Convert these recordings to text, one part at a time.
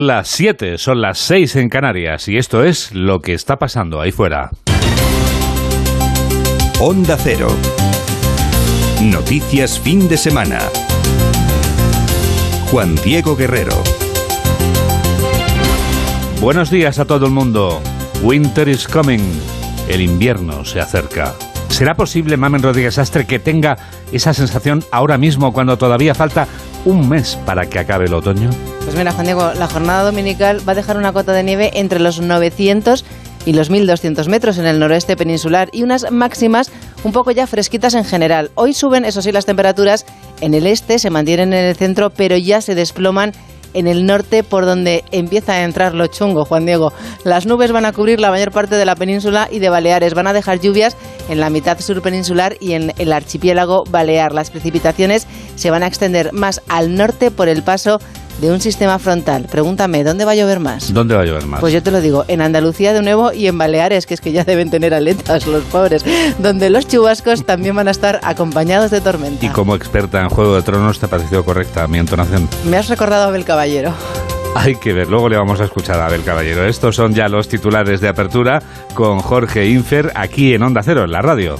Las 7, son las 6 en Canarias y esto es lo que está pasando ahí fuera. Onda Cero. Noticias fin de semana. Juan Diego Guerrero. Buenos días a todo el mundo. Winter is coming. El invierno se acerca. ¿Será posible, Mamen Rodríguez Astre, que tenga esa sensación ahora mismo cuando todavía falta un mes para que acabe el otoño? Pues mira, Juan Diego, la jornada dominical va a dejar una cota de nieve entre los 900 y los 1.200 metros en el noroeste peninsular y unas máximas un poco ya fresquitas en general. Hoy suben, eso sí, las temperaturas en el este, se mantienen en el centro, pero ya se desploman en el norte, por donde empieza a entrar lo chungo, Juan Diego. Las nubes van a cubrir la mayor parte de la península y de Baleares. Van a dejar lluvias en la mitad sur peninsular y en el archipiélago balear. Las precipitaciones se van a extender más al norte por el paso de un sistema frontal. Pregúntame, ¿dónde va a llover más? ¿Dónde va a llover más? Pues yo te lo digo, en Andalucía de nuevo y en Baleares, que es que ya deben tener aletas los pobres, donde los chubascos también van a estar acompañados de tormenta. Y como experta en Juego de Tronos, ¿te ha parecido correcta mi entonación? Me has recordado a Abel Caballero. Hay que ver, luego le vamos a escuchar a Abel Caballero. Estos son ya los titulares de apertura con Jorge Infer aquí en Onda Cero, en la radio.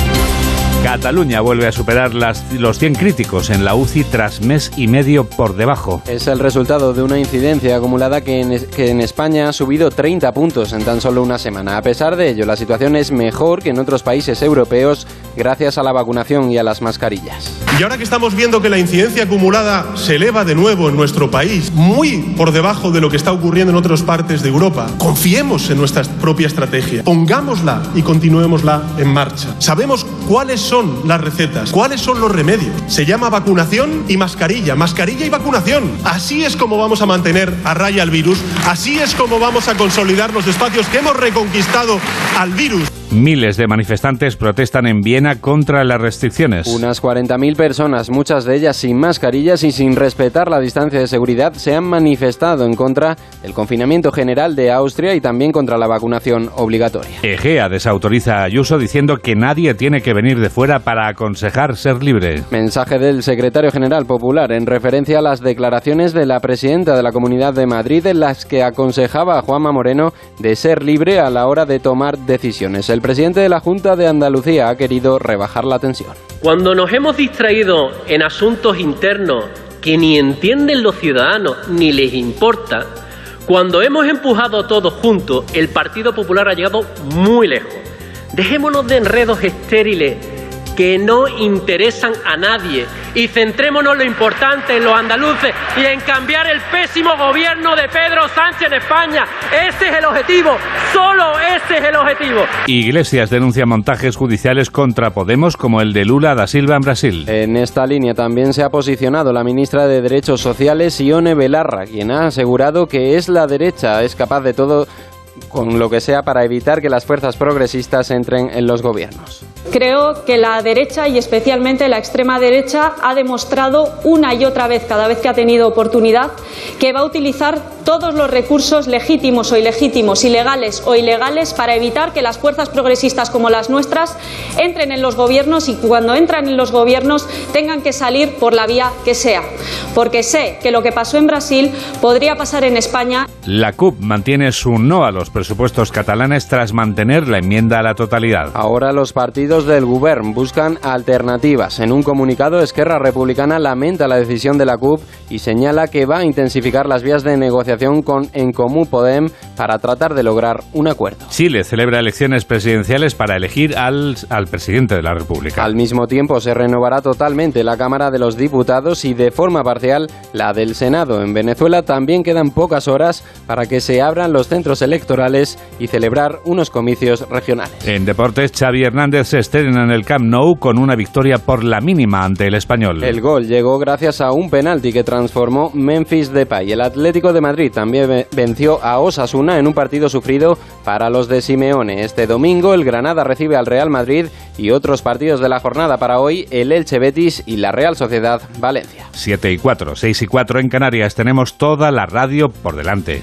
Cataluña vuelve a superar los 100 críticos en la UCI tras mes y medio por debajo. Es el resultado de una incidencia acumulada que en España ha subido 30 puntos en tan solo una semana. A pesar de ello, la situación es mejor que en otros países europeos gracias a la vacunación y a las mascarillas. Y ahora que estamos viendo que la incidencia acumulada se eleva de nuevo en nuestro país, muy por debajo de lo que está ocurriendo en otras partes de Europa, confiemos en nuestra propia estrategia, pongámosla y continuémosla en marcha. Sabemos cuáles son las recetas, cuáles son los remedios. Se llama vacunación y mascarilla, mascarilla y vacunación. Así es como vamos a mantener a raya al virus, así es como vamos a consolidar los espacios que hemos reconquistado al virus. Miles de manifestantes protestan en Viena contra las restricciones. Unas 40.000 personas, muchas de ellas sin mascarillas y sin respetar la distancia de seguridad, se han manifestado en contra del confinamiento general de Austria y también contra la vacunación obligatoria. Egea desautoriza a Ayuso diciendo que nadie tiene que venir de fuera para aconsejar ser libre. Mensaje del secretario general popular en referencia a las declaraciones de la presidenta de la Comunidad de Madrid en las que aconsejaba a Juanma Moreno de ser libre a la hora de tomar decisiones. El presidente de la Junta de Andalucía ha querido rebajar la tensión. Cuando nos hemos distraído en asuntos internos que ni entienden los ciudadanos ni les importa, cuando hemos empujado todos juntos, el Partido Popular ha llegado muy lejos. Dejémonos de enredos estériles que no interesan a nadie y centrémonos en lo importante, en los andaluces y en cambiar el pésimo gobierno de Pedro Sánchez en España. Ese es el objetivo, solo ese es el objetivo. Iglesias denuncia montajes judiciales contra Podemos como el de Lula da Silva en Brasil. En esta línea también se ha posicionado la ministra de Derechos Sociales, Ione Belarra, quien ha asegurado que la derecha es capaz de todo con lo que sea para evitar que las fuerzas progresistas entren en los gobiernos. Creo que la derecha y especialmente la extrema derecha ha demostrado una y otra vez, cada vez que ha tenido oportunidad, que va a utilizar todos los recursos legítimos o ilegítimos, ilegales o ilegales para evitar que las fuerzas progresistas como las nuestras entren en los gobiernos y cuando entran en los gobiernos tengan que salir por la vía que sea. Porque sé que lo que pasó en Brasil podría pasar en España. La CUP mantiene su no a los presupuestos catalanes tras mantener la enmienda a la totalidad. Ahora los partidos del Govern buscan alternativas. En un comunicado, Esquerra Republicana lamenta la decisión de la CUP y señala que va a intensificar las vías de negociación con En Comú Podem para tratar de lograr un acuerdo. Chile celebra elecciones presidenciales para elegir al presidente de la República. Al mismo tiempo se renovará totalmente la Cámara de los Diputados y de forma parcial la del Senado. En Venezuela también quedan pocas horas para que se abran los centros electorales y celebrar unos comicios regionales. En deportes, Xavi Hernández se estrena en el Camp Nou con una victoria por la mínima ante el Español. El gol llegó gracias a un penalti que transformó Memphis Depay. El Atlético de Madrid también venció a Osasuna en un partido sufrido para los de Simeone. Este domingo el Granada recibe al Real Madrid y otros partidos de la jornada para hoy, el Elche Betis y la Real Sociedad Valencia. 7:04, 6:04 en Canarias. Tenemos toda la radio por delante.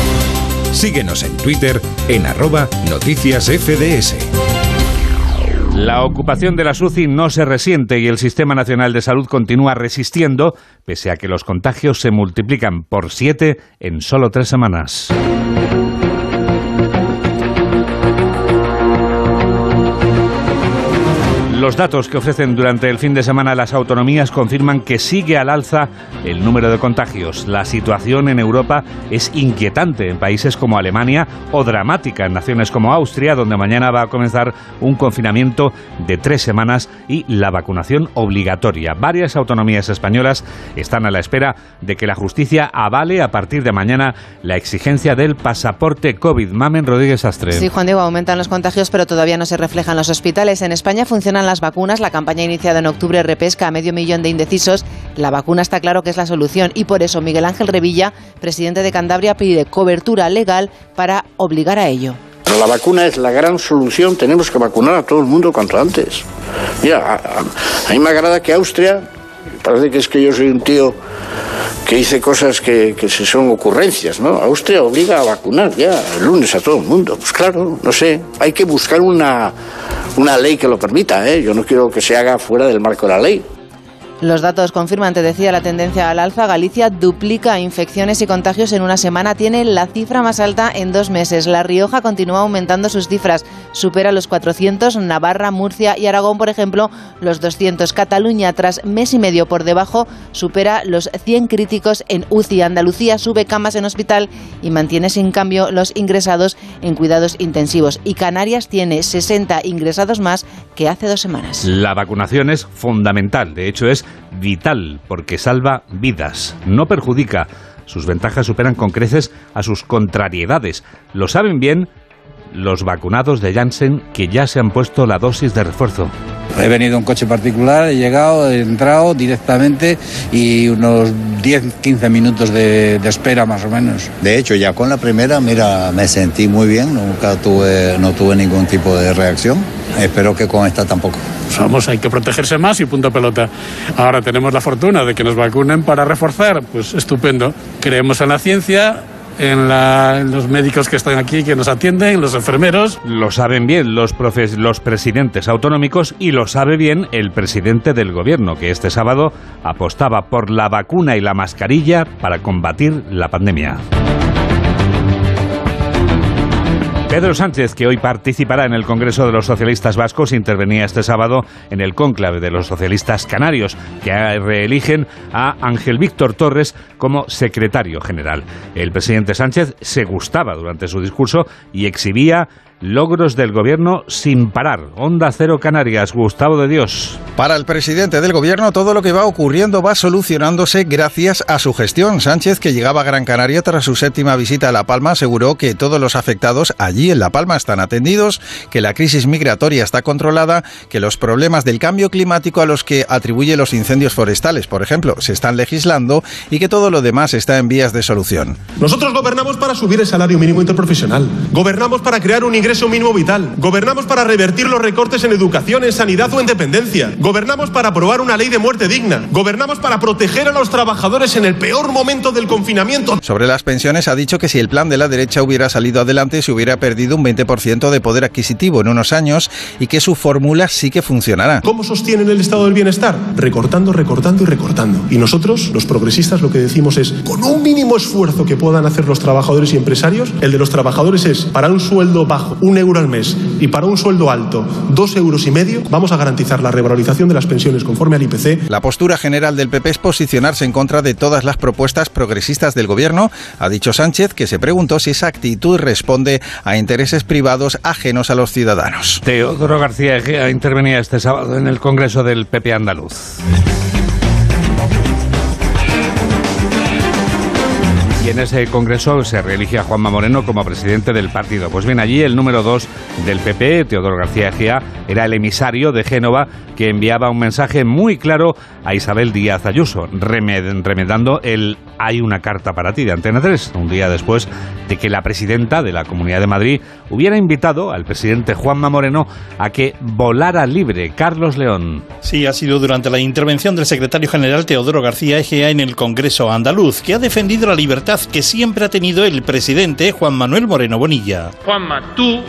Síguenos en Twitter en @noticiasfds. La ocupación de las UCI no se resiente y el Sistema Nacional de Salud continúa resistiendo, pese a que los contagios se multiplican por 7 en solo 3 semanas. Los datos que ofrecen durante el fin de semana las autonomías confirman que sigue al alza el número de contagios. La situación en Europa es inquietante en países como Alemania o dramática en naciones como Austria, donde mañana va a comenzar un confinamiento de 3 semanas y la vacunación obligatoria. Varias autonomías españolas están a la espera de que la justicia avale a partir de mañana la exigencia del pasaporte COVID. Mamen Rodríguez Astre. Sí, Juan Diego, aumentan los contagios, pero todavía no se reflejan en los hospitales. En España funcionan las vacunas. La campaña iniciada en octubre repesca a 500.000 de indecisos. La vacuna está claro que es la solución y por eso Miguel Ángel Revilla, presidente de Cantabria, pide cobertura legal para obligar a ello. Pero la vacuna es la gran solución, tenemos que vacunar a todo el mundo cuanto antes. Mira, a mí me agrada que Austria, parece que es que yo soy un tío que dice cosas que son ocurrencias, ¿no? Austria obliga a vacunar ya el lunes a todo el mundo. Pues claro, no sé, hay que buscar una ley que lo permita, ¿eh? Yo no quiero que se haga fuera del marco de la ley. Los datos confirman, te decía, la tendencia al alza. Galicia duplica infecciones y contagios en una semana. Tiene la cifra más alta en 2 meses. La Rioja continúa aumentando sus cifras. Supera los 400. Navarra, Murcia y Aragón, por ejemplo, los 200. Cataluña, tras mes y medio por debajo, supera los 100 críticos en UCI. Andalucía sube camas en hospital y mantiene sin cambio los ingresados en cuidados intensivos. Y Canarias tiene 60 ingresados más que hace 2 semanas. La vacunación es fundamental. De hecho, es vital porque salva vidas, no perjudica. Sus ventajas superan con creces a sus contrariedades. Lo saben bien los vacunados de Janssen que ya se han puesto la dosis de refuerzo. He venido en coche particular, he llegado, he entrado directamente y unos 10-15 minutos de espera más o menos. De hecho, ya con la primera, mira, me sentí muy bien, no tuve ningún tipo de reacción. Espero que con esta tampoco. Vamos, hay que protegerse más y punto pelota. Ahora tenemos la fortuna de que nos vacunen para reforzar, pues estupendo. Creemos en la ciencia, en los médicos que están aquí, que nos atienden, los enfermeros. Lo saben bien los presidentes autonómicos y lo sabe bien el presidente del gobierno, que este sábado apostaba por la vacuna y la mascarilla para combatir la pandemia. Pedro Sánchez, que hoy participará en el Congreso de los Socialistas Vascos, intervenía este sábado en el cónclave de los socialistas canarios, que reeligen a Ángel Víctor Torres como secretario general. El presidente Sánchez se gustaba durante su discurso y exhibía logros del gobierno sin parar. Onda Cero Canarias, Gustavo de Dios. Para el presidente del gobierno, todo lo que va ocurriendo va solucionándose gracias a su gestión. Sánchez, que llegaba a Gran Canaria tras su 7ª visita a La Palma, aseguró que todos los afectados allí en La Palma están atendidos, que la crisis migratoria está controlada, que los problemas del cambio climático a los que atribuye los incendios forestales, por ejemplo, se están legislando y que todo lo demás está en vías de solución. Nosotros gobernamos para subir el salario mínimo interprofesional. Gobernamos para crear un ingreso mínimo vital. Gobernamos para revertir los recortes en educación, en sanidad o en dependencia. Gobernamos para aprobar una ley de muerte digna. Gobernamos para proteger a los trabajadores en el peor momento del confinamiento. Sobre las pensiones ha dicho que si el plan de la derecha hubiera salido adelante se hubiera perdido un 20% de poder adquisitivo en unos años y que su fórmula sí que funcionará. ¿Cómo sostienen el estado del bienestar? Recortando, recortando y recortando. Y nosotros, los progresistas, lo que decimos es, con un mínimo esfuerzo que puedan hacer los trabajadores y empresarios, el de los trabajadores es, para un sueldo bajo, 1 euro al mes, y para un sueldo alto, 2,5 euros, vamos a garantizar la revalorización de las pensiones conforme al IPC. La postura general del PP es posicionarse en contra de todas las propuestas progresistas del gobierno. Ha dicho Sánchez que se preguntó si esa actitud responde a intereses privados ajenos a los ciudadanos. Teodoro García Egea intervenía este sábado en el Congreso del PP andaluz. Y en ese congreso se reelige a Juanma Moreno como presidente del partido. Pues bien, allí el número 2 del PP, Teodoro García Egea, era el emisario de Génova que enviaba un mensaje muy claro a Isabel Díaz Ayuso, remedando el "hay una carta para ti" de Antena 3, un día después de que la presidenta de la Comunidad de Madrid hubiera invitado al presidente Juanma Moreno a que volara libre. Carlos León. Sí, ha sido durante la intervención del secretario general Teodoro García Egea en el Congreso andaluz, que ha defendido la libertad que siempre ha tenido el presidente Juan Manuel Moreno Bonilla. Juanma, tú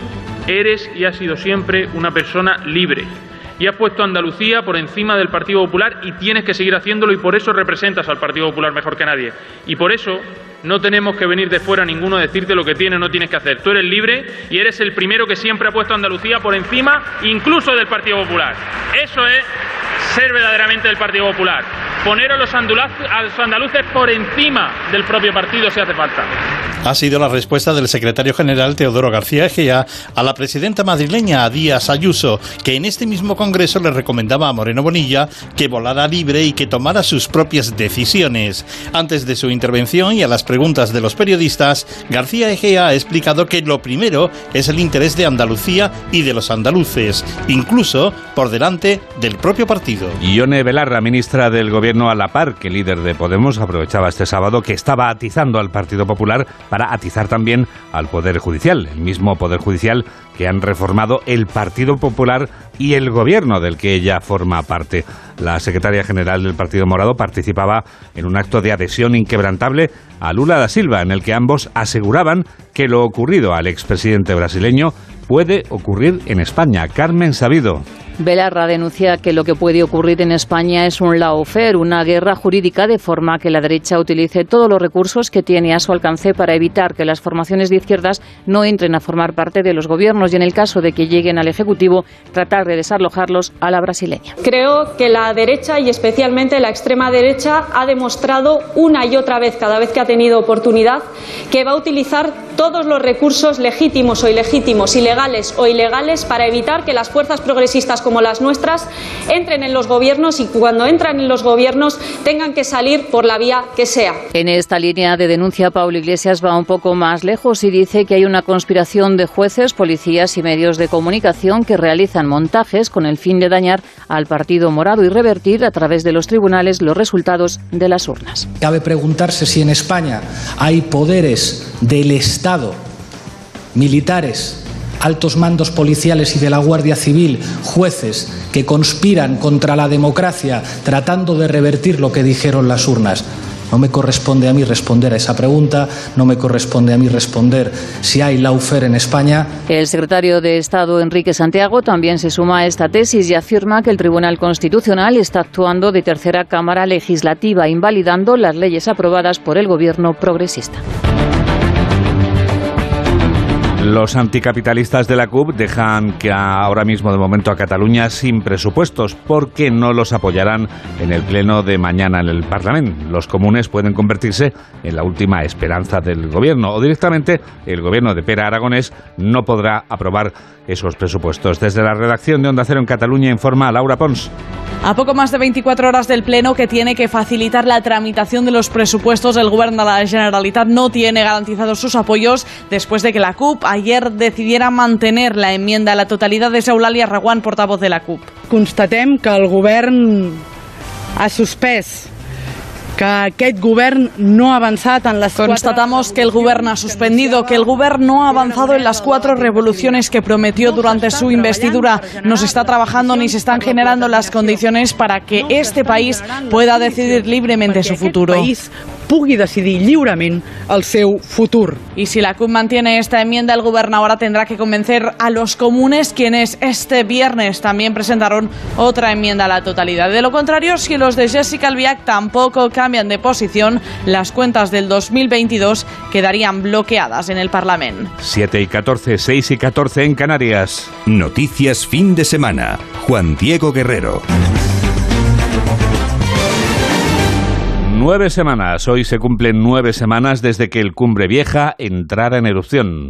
eres y has sido siempre una persona libre. Y has puesto a Andalucía por encima del Partido Popular y tienes que seguir haciéndolo, y por eso representas al Partido Popular mejor que nadie. Y por eso no tenemos que venir de fuera ninguno a decirte lo que tienes o no tienes que hacer. Tú eres libre y eres el primero que siempre ha puesto a Andalucía por encima incluso del Partido Popular. Eso es ser verdaderamente del Partido Popular. Poner a los andaluces por encima del propio partido si hace falta. Ha sido la respuesta del secretario general Teodoro García Egea a la presidenta madrileña, a Díaz Ayuso, que en este mismo congreso le recomendaba a Moreno Bonilla que volara libre y que tomara sus propias decisiones. Antes de su intervención y a las preguntas de los periodistas, García Egea ha explicado que lo primero es el interés de Andalucía y de los andaluces, incluso por delante del propio partido. Ione Belarra, ministra del Gobierno a la par que líder de Podemos, aprovechaba este sábado que estaba atizando al Partido Popular para atizar también al Poder Judicial, el mismo Poder Judicial que han reformado el Partido Popular y el Gobierno del que ella forma parte. La secretaria general del Partido Morado participaba en un acto de adhesión inquebrantable a Lula da Silva, en el que ambos aseguraban que lo ocurrido al expresidente brasileño puede ocurrir en España. Carmen Sabido. Belarra denuncia que lo que puede ocurrir en España es un lawfare, una guerra jurídica, de forma que la derecha utilice todos los recursos que tiene a su alcance para evitar que las formaciones de izquierdas no entren a formar parte de los gobiernos y, en el caso de que lleguen al Ejecutivo, tratar de desalojarlos a la brasileña. Creo que la derecha, y especialmente la extrema derecha, ha demostrado una y otra vez, cada vez que ha tenido oportunidad, que va a utilizar todos los recursos legítimos o ilegítimos, ilegales o ilegales, para evitar que las fuerzas progresistas como las nuestras entren en los gobiernos, y cuando entran en los gobiernos tengan que salir por la vía que sea. En esta línea de denuncia, Pablo Iglesias va un poco más lejos y dice que hay una conspiración de jueces, policías y medios de comunicación que realizan montajes con el fin de dañar al Partido Morado y revertir a través de los tribunales los resultados de las urnas. Cabe preguntarse si en España hay poderes del Estado, militares, altos mandos policiales y de la Guardia Civil, jueces, que conspiran contra la democracia tratando de revertir lo que dijeron las urnas. No me corresponde a mí responder a esa pregunta, no me corresponde a mí responder si hay lawfare en España. El secretario de Estado, Enrique Santiago, también se suma a esta tesis y afirma que el Tribunal Constitucional está actuando de tercera cámara legislativa, invalidando las leyes aprobadas por el gobierno progresista. Los anticapitalistas de la CUP dejan que ahora mismo, de momento, a Cataluña sin presupuestos, porque no los apoyarán en el pleno de mañana en el Parlamento. Los comunes pueden convertirse en la última esperanza del gobierno, o directamente el gobierno de Pere Aragonés no podrá aprobar esos presupuestos. Desde la redacción de Onda Cero en Cataluña informa Laura Pons. A poco más de 24 horas del Pleno, que tiene que facilitar la tramitación de los presupuestos, el Govern de la Generalitat no tiene garantizados sus apoyos después de que la CUP ayer decidiera mantener la enmienda a la totalidad. De Eulàlia Reguant, portavoz de la CUP. Constatem que el Govern ha suspès, que aquest govern no ha avançat en les Constatamos que el Govern ha suspendido, que el Govern no ha avanzado en las 4 revoluciones que prometió durante su investidura. No se está trabajando ni se están generando las condiciones para que este país pueda decidir libremente su futuro. Pugui decidir lliurement el seu futur. Y si la CUP mantiene esta enmienda, el Govern ahora tendrá que convencer a los comunes, quienes este viernes también presentaron otra enmienda a la totalidad. De lo contrario, si los de Jessica Albiach tampoco cambian de posición, las cuentas del 2022 quedarían bloqueadas en el Parlamento. 7:14, 6:14 en Canarias. Noticias fin de semana. Juan Diego Guerrero. 9 semanas. Hoy se cumplen 9 semanas desde que el Cumbre Vieja entrara en erupción.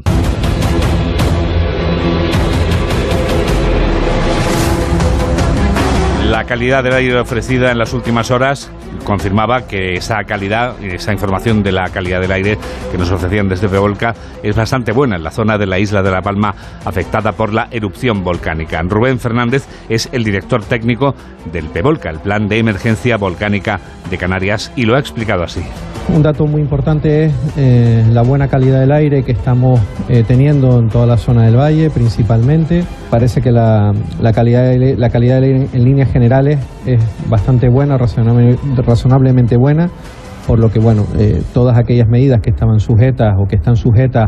La calidad del aire ofrecida en las últimas horas confirmaba que esa información de la calidad del aire que nos ofrecían desde Pevolca es bastante buena en la zona de la isla de La Palma afectada por la erupción volcánica. Rubén Fernández es el director técnico del Pevolca, el Plan de Emergencia Volcánica de Canarias, y lo ha explicado así. Un dato muy importante es la buena calidad del aire que estamos teniendo en toda la zona del valle, principalmente. Parece que la calidad del aire en líneas generales es bastante buena, razonablemente buena, por lo que todas aquellas medidas que estaban sujetas o que están sujetas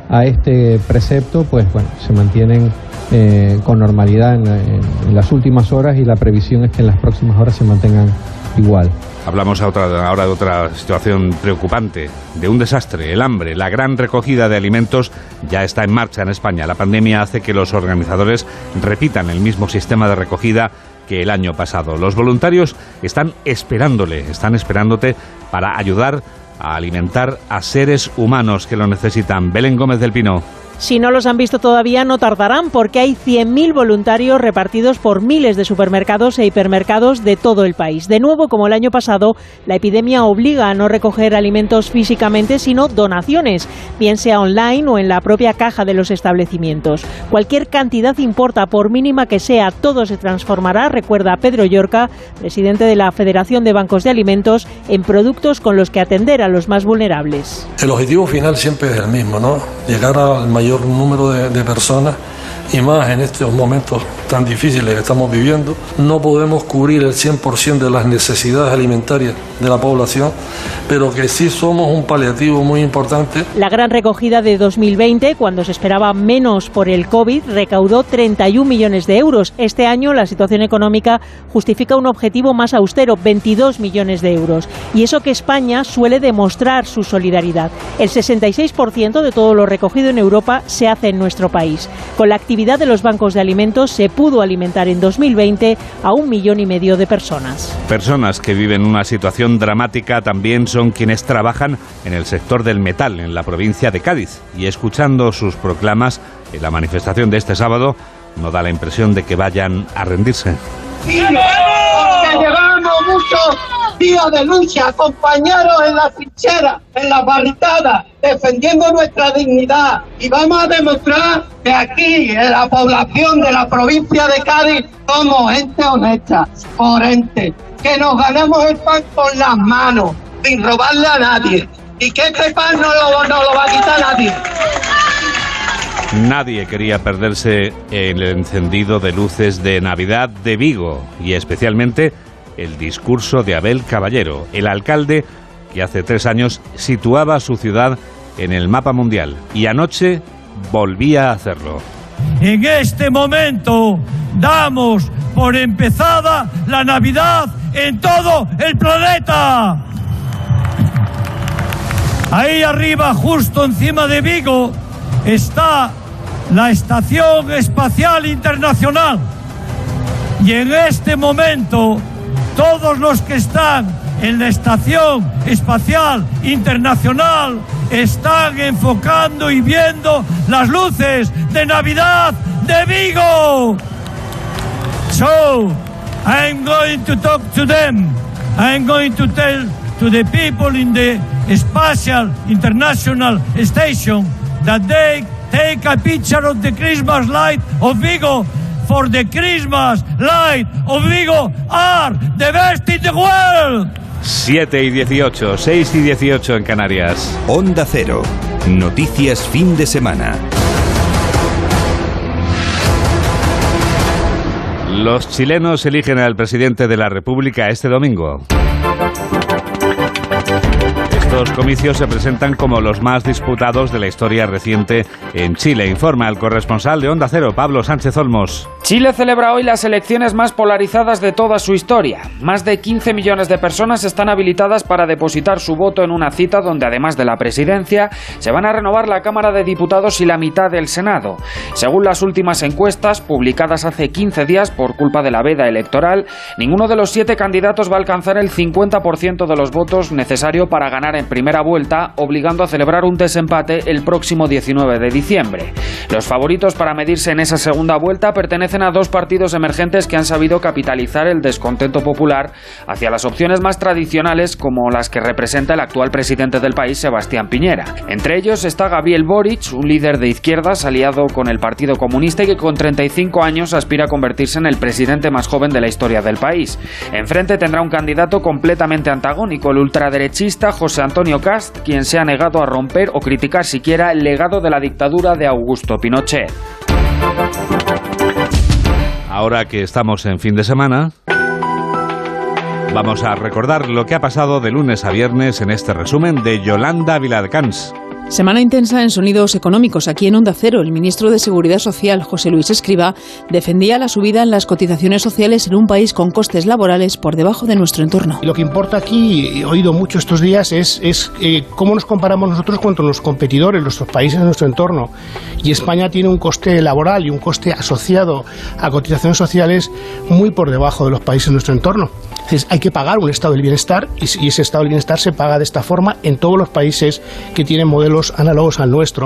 a este precepto, pues bueno, se mantienen con normalidad en las últimas horas, y la previsión es que en las próximas horas se mantengan igual. Hablamos ahora de otra situación preocupante, de un desastre, el hambre. La gran recogida de alimentos ya está en marcha en España. La pandemia hace que los organizadores repitan el mismo sistema de recogida que el año pasado. Los voluntarios están esperándote para ayudar a alimentar a seres humanos que lo necesitan. Belén Gómez del Pino. Si no los han visto todavía, no tardarán, porque hay 100.000 voluntarios repartidos por miles de supermercados e hipermercados de todo el país. De nuevo, como el año pasado, la epidemia obliga a no recoger alimentos físicamente, sino donaciones, bien sea online o en la propia caja de los establecimientos. Cualquier cantidad importa, por mínima que sea, todo se transformará, recuerda Pedro Llorca, presidente de la Federación de Bancos de Alimentos, en productos con los que atender a los más vulnerables. El objetivo final siempre es el mismo, ¿no? Llegar al mayor número de personas, y más en estos momentos tan difíciles que estamos viviendo. No podemos cubrir el 100% de las necesidades alimentarias de la población, pero que sí somos un paliativo muy importante. La gran recogida de 2020, cuando se esperaba menos por el COVID, recaudó 31 millones de euros. Este año la situación económica justifica un objetivo más austero, 22 millones de euros. Y eso que España suele demostrar su solidaridad. El 66% de todo lo recogido en Europa se hace en nuestro país. Con la actividad de los bancos de alimentos se pudo alimentar en 2020 a 1,5 millones de personas. Personas que viven una situación dramática también son quienes trabajan en el sector del metal en la provincia de Cádiz. Y escuchando sus proclamas en la manifestación de este sábado, no da la impresión de que vayan a rendirse. Porque llevamos muchos días de lucha, compañeros en la trinchera, en las barricadas, defendiendo nuestra dignidad, y vamos a demostrar que aquí, en la población de la provincia de Cádiz, somos gente honesta, coherente, que nos ganamos el pan con las manos, sin robarle a nadie, y que este pan no lo va a quitar nadie. Nadie quería perderse el encendido de luces de Navidad de Vigo, y especialmente el discurso de Abel Caballero, el alcalde que hace 3 años situaba su ciudad en el mapa mundial, y anoche volvía a hacerlo. En este momento damos por empezada la Navidad en todo el planeta. Ahí arriba, justo encima de Vigo, está la Estación Espacial Internacional. Y en este momento, todos los que están en la Estación Espacial Internacional están enfocando y viendo las luces de Navidad de Vigo. So, I'm going to talk to them. I'm going to tell to the people in the Spatial International Station that they take a picture of the Christmas light of Vigo, for the Christmas light of Vigo are the best in the world. 7:18, 6:18 en Canarias. Onda Cero. Noticias fin de semana. Los chilenos eligen al presidente de la República este domingo. Estos comicios se presentan como los más disputados de la historia reciente en Chile, informa el corresponsal de Onda Cero, Pablo Sánchez Olmos. Chile celebra hoy las elecciones más polarizadas de toda su historia. Más de 15 millones de personas están habilitadas para depositar su voto en una cita donde, además de la presidencia, se van a renovar la Cámara de Diputados y la mitad del Senado. Según las últimas encuestas, publicadas hace 15 días por culpa de la veda electoral, ninguno de los 7 candidatos va a alcanzar el 50% de los votos necesario para ganar en primera vuelta, obligando a celebrar un desempate el próximo 19 de diciembre. Los favoritos para medirse en esa segunda vuelta pertenecen a 2 partidos emergentes que han sabido capitalizar el descontento popular hacia las opciones más tradicionales, como las que representa el actual presidente del país, Sebastián Piñera. Entre ellos está Gabriel Boric, un líder de izquierdas aliado con el Partido Comunista y que con 35 años aspira a convertirse en el presidente más joven de la historia del país. Enfrente tendrá un candidato completamente antagónico, el ultraderechista José Antonio Kast, quien se ha negado a romper o criticar siquiera el legado de la dictadura de Augusto Pinochet. Ahora que estamos en fin de semana, vamos a recordar lo que ha pasado de lunes a viernes en este resumen de Yolanda Viladecans. Semana intensa en sonidos económicos. Aquí en Onda Cero, el ministro de Seguridad Social, José Luis Escrivá, defendía la subida en las cotizaciones sociales en un país con costes laborales por debajo de nuestro entorno. Lo que importa aquí, he oído mucho estos días, es cómo nos comparamos nosotros con los competidores, los países de nuestro entorno. Y España tiene un coste laboral y un coste asociado a cotizaciones sociales muy por debajo de los países de nuestro entorno. Entonces, hay que pagar un estado del bienestar y ese estado del bienestar se paga de esta forma en todos los países que tienen modelos análogos al nuestro.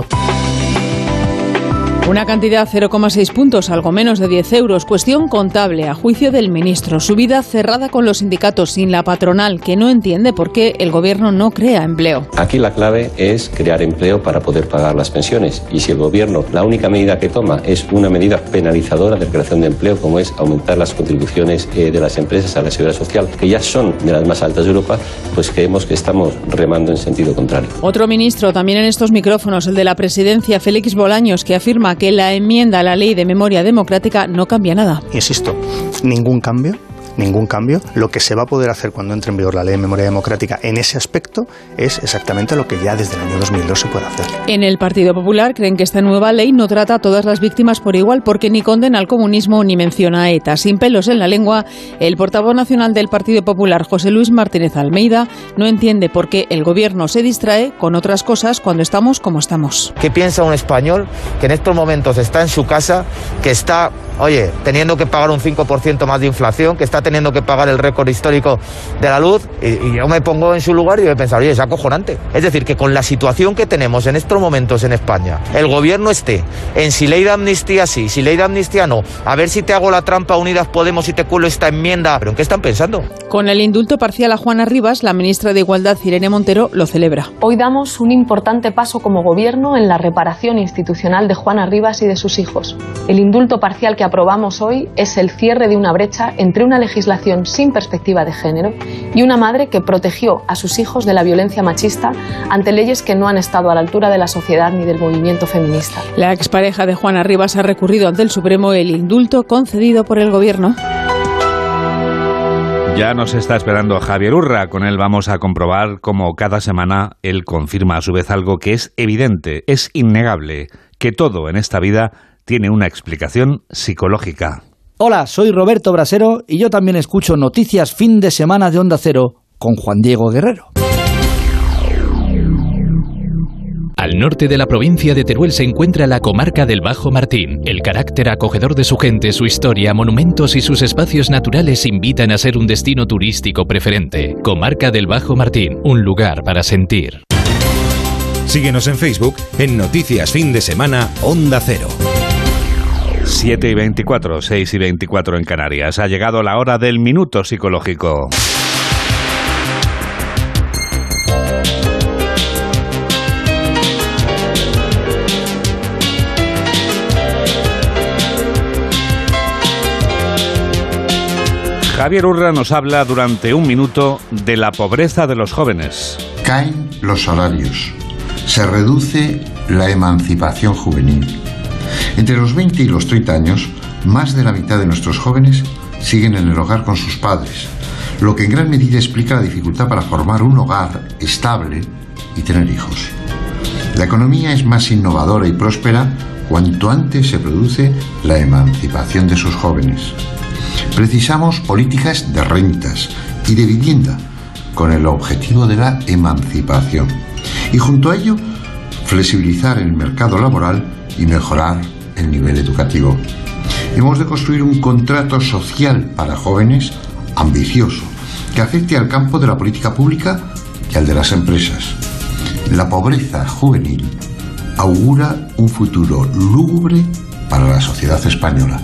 Una cantidad 0,6 puntos, algo menos de 10 euros. Cuestión contable, a juicio del ministro. Subida cerrada con los sindicatos, sin la patronal, que no entiende por qué el gobierno no crea empleo. Aquí la clave es crear empleo para poder pagar las pensiones. Y si el gobierno, la única medida que toma es una medida penalizadora de creación de empleo, como es aumentar las contribuciones de las empresas a la seguridad social, que ya son de las más altas de Europa, pues creemos que estamos remando en sentido contrario. Otro ministro, también en estos micrófonos, el de la presidencia, Félix Bolaños, que afirma que la enmienda a la Ley de Memoria Democrática no cambia nada. Insisto, ningún cambio. Lo que se va a poder hacer cuando entre en vigor la Ley de Memoria Democrática en ese aspecto es exactamente lo que ya desde el año 2002 se puede hacer. En el Partido Popular creen que esta nueva ley no trata a todas las víctimas por igual porque ni condena al comunismo ni menciona a ETA. Sin pelos en la lengua, el portavoz nacional del Partido Popular, José Luis Martínez Almeida, no entiende por qué el gobierno se distrae con otras cosas cuando estamos como estamos. ¿Qué piensa un español que en estos momentos está en su casa, que está, teniendo que pagar un 5% más de inflación, que está teniendo que pagar el récord histórico de la luz, y yo me pongo en su lugar y voy a pensar, es acojonante. Es decir, que con la situación que tenemos en estos momentos en España, el gobierno esté en si ley de amnistía sí, si ley de amnistía no, a ver si te hago la trampa Unidas Podemos y te cuelo esta enmienda. ¿Pero en qué están pensando? Con el indulto parcial a Juana Rivas, la ministra de Igualdad, Irene Montero, lo celebra. Hoy damos un importante paso como gobierno en la reparación institucional de Juana Rivas y de sus hijos. El indulto parcial que aprobamos hoy es el cierre de una brecha entre una legislación sin perspectiva de género y una madre que protegió a sus hijos de la violencia machista ante leyes que no han estado a la altura de la sociedad ni del movimiento feminista. La expareja de Juana Rivas ha recurrido ante el Supremo el indulto concedido por el gobierno. Ya nos está esperando Javier Urra. Con él vamos a comprobar cómo cada semana él confirma a su vez algo que es evidente, es innegable, que todo en esta vida tiene una explicación psicológica. Hola, soy Roberto Brasero y yo también escucho Noticias Fin de Semana de Onda Cero con Juan Diego Guerrero. Al norte de la provincia de Teruel se encuentra la comarca del Bajo Martín. El carácter acogedor de su gente, su historia, monumentos y sus espacios naturales invitan a ser un destino turístico preferente. Comarca del Bajo Martín, un lugar para sentir. Síguenos en Facebook en Noticias Fin de Semana Onda Cero. 7 y 24, 6 y 24 en Canarias. Ha llegado la hora del minuto psicológico. Javier Urra nos habla durante un minuto de la pobreza de los jóvenes. Caen los salarios, se reduce la emancipación juvenil. Entre los 20 y los 30 años, más de la mitad de nuestros jóvenes siguen en el hogar con sus padres, lo que en gran medida explica la dificultad para formar un hogar estable y tener hijos. La economía es más innovadora y próspera cuanto antes se produce la emancipación de sus jóvenes. Precisamos políticas de rentas y de vivienda con el objetivo de la emancipación y junto a ello flexibilizar el mercado laboral y mejorar el nivel educativo. Hemos de construir un contrato social para jóvenes ambicioso que afecte al campo de la política pública y al de las empresas. La pobreza juvenil augura un futuro lúgubre para la sociedad española.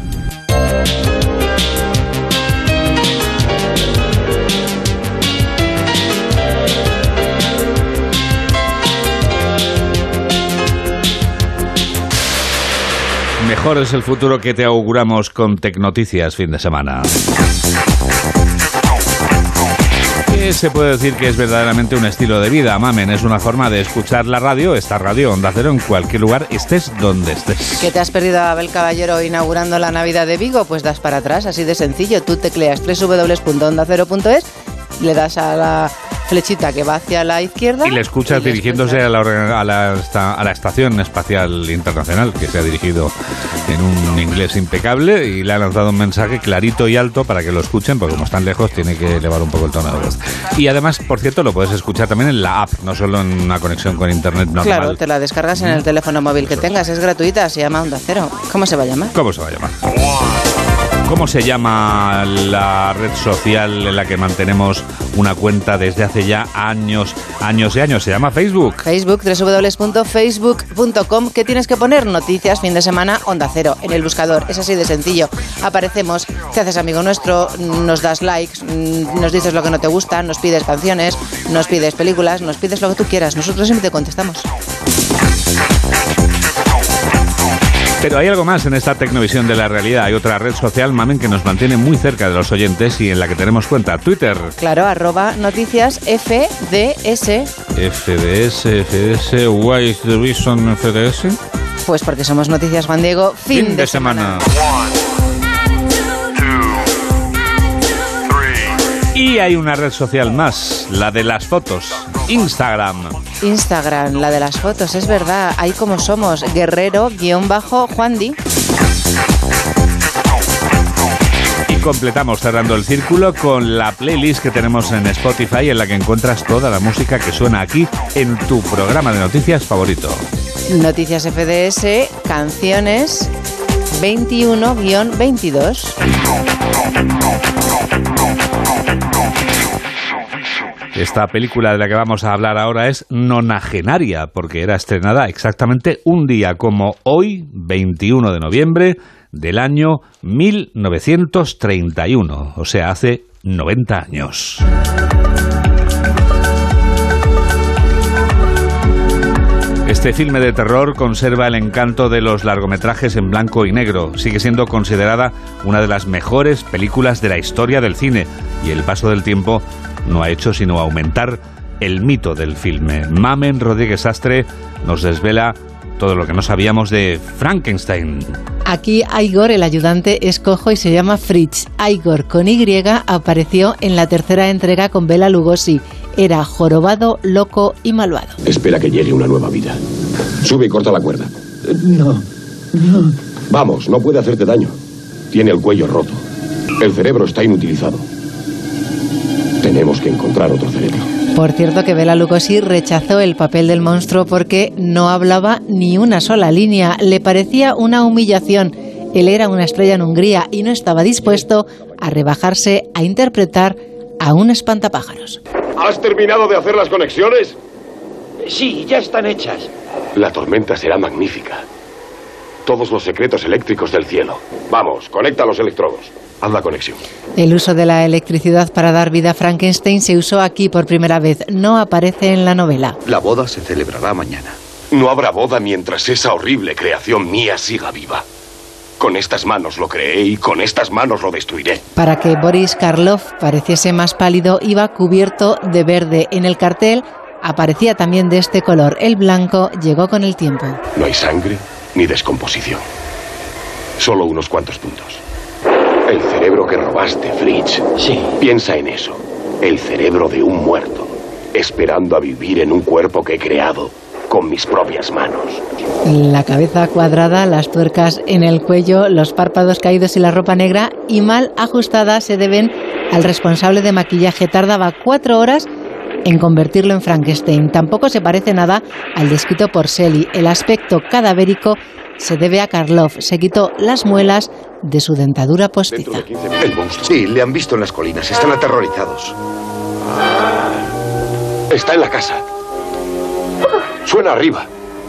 Mejor es el futuro que te auguramos con Tecnoticias Fin de Semana. ¿Qué se puede decir que es verdaderamente un estilo de vida? Mamen, es una forma de escuchar la radio, esta radio Onda Cero, en cualquier lugar, estés donde estés. ¿Que te has perdido a Abel Caballero inaugurando la Navidad de Vigo? Pues das para atrás, así de sencillo. Tú tecleas www.ondacero.es, le das a la flechita que va hacia la izquierda. Y le escuchas dirigiéndose a la Estación Espacial Internacional, que se ha dirigido en un inglés impecable y le ha lanzado un mensaje clarito y alto para que lo escuchen, porque como están lejos tiene que elevar un poco el tono de voz. Y además, por cierto, lo puedes escuchar también en la app, no solo en una conexión con internet normal. Claro, te la descargas en el teléfono móvil que tengas, es gratuita, se llama Onda Cero. ¿Cómo se va a llamar? ¿Cómo se va a llamar? ¿Cómo se llama la red social en la que mantenemos una cuenta desde hace ya años y años? Se llama Facebook. Facebook, www.facebook.com. ¿Qué tienes que poner? Noticias, fin de semana, Onda Cero. En el buscador, es así de sencillo. Aparecemos, te haces amigo nuestro, nos das likes, nos dices lo que no te gusta, nos pides canciones, nos pides películas, nos pides lo que tú quieras. Nosotros siempre te contestamos. Pero hay algo más en esta tecnovisión de la realidad. Hay otra red social, Mamen, que nos mantiene muy cerca de los oyentes y en la que tenemos cuenta. Twitter. Claro, @noticias FDS. FDS, why is the reason FDS? Pues porque somos Noticias Juan Diego, fin de semana. Y hay una red social más, la de las fotos, Instagram, la de las fotos, es verdad, ahí como somos, Guerrero_Juandi. Y completamos cerrando el círculo con la playlist que tenemos en Spotify, en la que encuentras toda la música que suena aquí en tu programa de noticias favorito. Noticias FDS, canciones 21-22. Esta película de la que vamos a hablar ahora es nonagenaria, porque era estrenada exactamente un día como hoy, 21 de noviembre del año 1931, o sea, hace 90 años. Este filme de terror conserva el encanto de los largometrajes en blanco y negro. Sigue siendo considerada una de las mejores películas de la historia del cine y el paso del tiempo no ha hecho sino aumentar el mito del filme. Mamen Rodríguez Sastre nos desvela todo lo que no sabíamos de Frankenstein. Aquí Igor, el ayudante, es cojo y se llama Fritz. Igor, con Y, apareció en la tercera entrega con Bela Lugosi. Era jorobado, loco y malvado. Espera que llegue una nueva vida. Sube y corta la cuerda. No. Vamos, no puede hacerte daño. Tiene el cuello roto. El cerebro está inutilizado. Tenemos que encontrar otro cerebro. Por cierto que Bela Lugosi rechazó el papel del monstruo porque no hablaba ni una sola línea. Le parecía una humillación. Él era una estrella en Hungría y no estaba dispuesto a rebajarse a interpretar a un espantapájaros. ¿Has terminado de hacer las conexiones? Sí, ya están hechas. La tormenta será magnífica. Todos los secretos eléctricos del cielo. Vamos, conecta los electrodos. Haz la conexión. El uso de la electricidad para dar vida a Frankenstein se usó aquí por primera vez. No aparece en la novela. La boda se celebrará mañana. No habrá boda mientras esa horrible creación mía siga viva. Con estas manos lo creé y con estas manos lo destruiré. Para que Boris Karloff pareciese más pálido, iba cubierto de verde. En el cartel aparecía también de este color. El blanco llegó con el tiempo. No hay sangre ni descomposición. Solo unos cuantos puntos. El cerebro que robaste, Fritz. Sí. Piensa en eso. El cerebro de un muerto, esperando a vivir en un cuerpo que he creado con mis propias manos. La cabeza cuadrada, las tuercas en el cuello, los párpados caídos y la ropa negra y mal ajustada se deben al responsable de maquillaje. Tardaba 4 horas en convertirlo en Frankenstein. Tampoco se parece nada al descrito por Shelley. El aspecto cadavérico se debe a Karloff. Se quitó las muelas de su dentadura postiza. El monstruo. Sí, le han visto en las colinas. Están aterrorizados. Está en la casa. Suena arriba.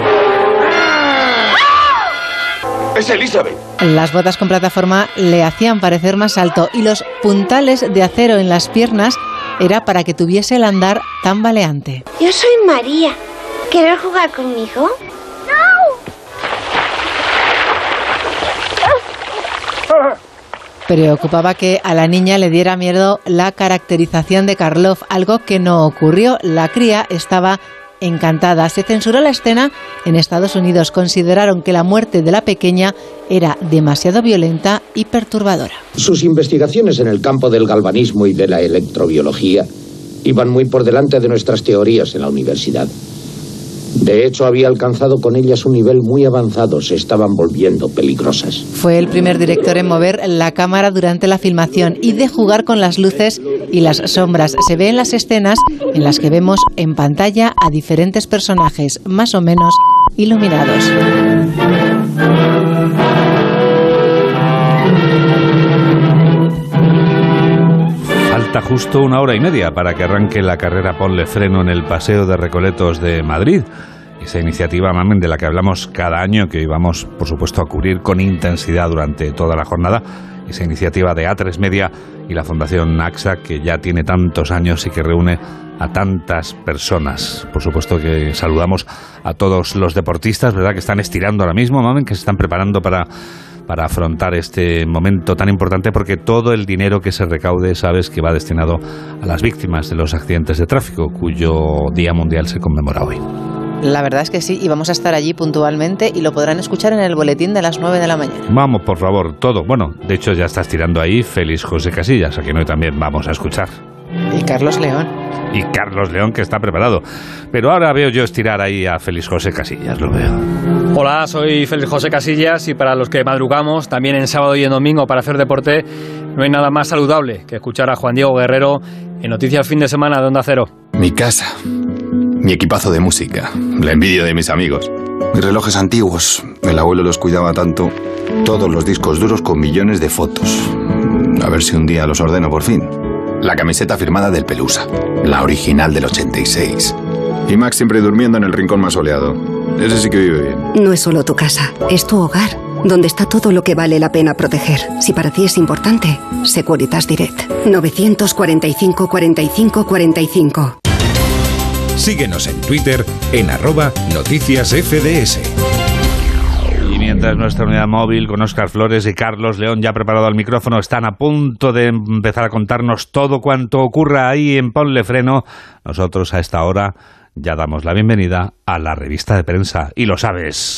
¡Es Elizabeth! Las botas con plataforma le hacían parecer más alto y los puntales de acero en las piernas era para que tuviese el andar tambaleante. Yo soy María. ¿Quieres jugar conmigo? Preocupaba que a la niña le diera miedo la caracterización de Karloff, algo que no ocurrió. La cría estaba encantada. Se censuró la escena en Estados Unidos. Consideraron que la muerte de la pequeña era demasiado violenta y perturbadora. Sus investigaciones en el campo del galvanismo y de la electrobiología Iban muy por delante de nuestras teorías en la universidad. De hecho, había alcanzado con ellas un nivel muy avanzado. Se estaban volviendo peligrosas. Fue el primer director en mover la cámara durante la filmación y de jugar con las luces y las sombras. Se ve en las escenas en las que vemos en pantalla a diferentes personajes, más o menos iluminados. Falta justo 1 hora y media para que arranque la carrera Ponle Freno en el Paseo de Recoletos de Madrid. Esa iniciativa, Mamen, de la que hablamos cada año, que íbamos, por supuesto, a cubrir con intensidad durante toda la jornada. Esa iniciativa de A3 Media y la Fundación AXA, que ya tiene tantos años y que reúne a tantas personas. Por supuesto que saludamos a todos los deportistas, ¿verdad?, que están estirando ahora mismo, Mamen, que se están preparando para afrontar este momento tan importante, porque todo el dinero que se recaude, sabes, que va destinado a las víctimas de los accidentes de tráfico, cuyo Día Mundial se conmemora hoy. La verdad es que sí, y vamos a estar allí puntualmente y lo podrán escuchar en el boletín de las 9 de la mañana. Vamos, por favor, todo. Bueno, de hecho ya estás tirando ahí Félix José Casillas, a quien hoy también vamos a escuchar. Y Carlos León. Y Carlos León, que está preparado. Pero ahora veo yo estirar ahí a Félix José Casillas, lo veo. Hola, soy Félix José Casillas y para los que madrugamos, también en sábado y en domingo para hacer deporte, no hay nada más saludable que escuchar a Juan Diego Guerrero en Noticias Fin de Semana de Onda Cero. Mi casa, mi equipazo de música, la envidia de mis amigos, mis relojes antiguos, el abuelo los cuidaba tanto, todos los discos duros con millones de fotos. A ver si un día los ordeno por fin. La camiseta firmada del Pelusa, la original del 86. Y Max siempre durmiendo en el rincón más soleado. Ese sí que vive bien. No es solo tu casa, es tu hogar, donde está todo lo que vale la pena proteger. Si para ti es importante, Securitas Direct. 945 45 45. Síguenos en Twitter en @noticiasfds. Y mientras nuestra unidad móvil con Óscar Flores y Carlos León, ya preparado al micrófono, están a punto de empezar a contarnos todo cuanto ocurra ahí en Ponle Freno, nosotros a esta hora ya damos la bienvenida a la revista de prensa. Y lo sabes.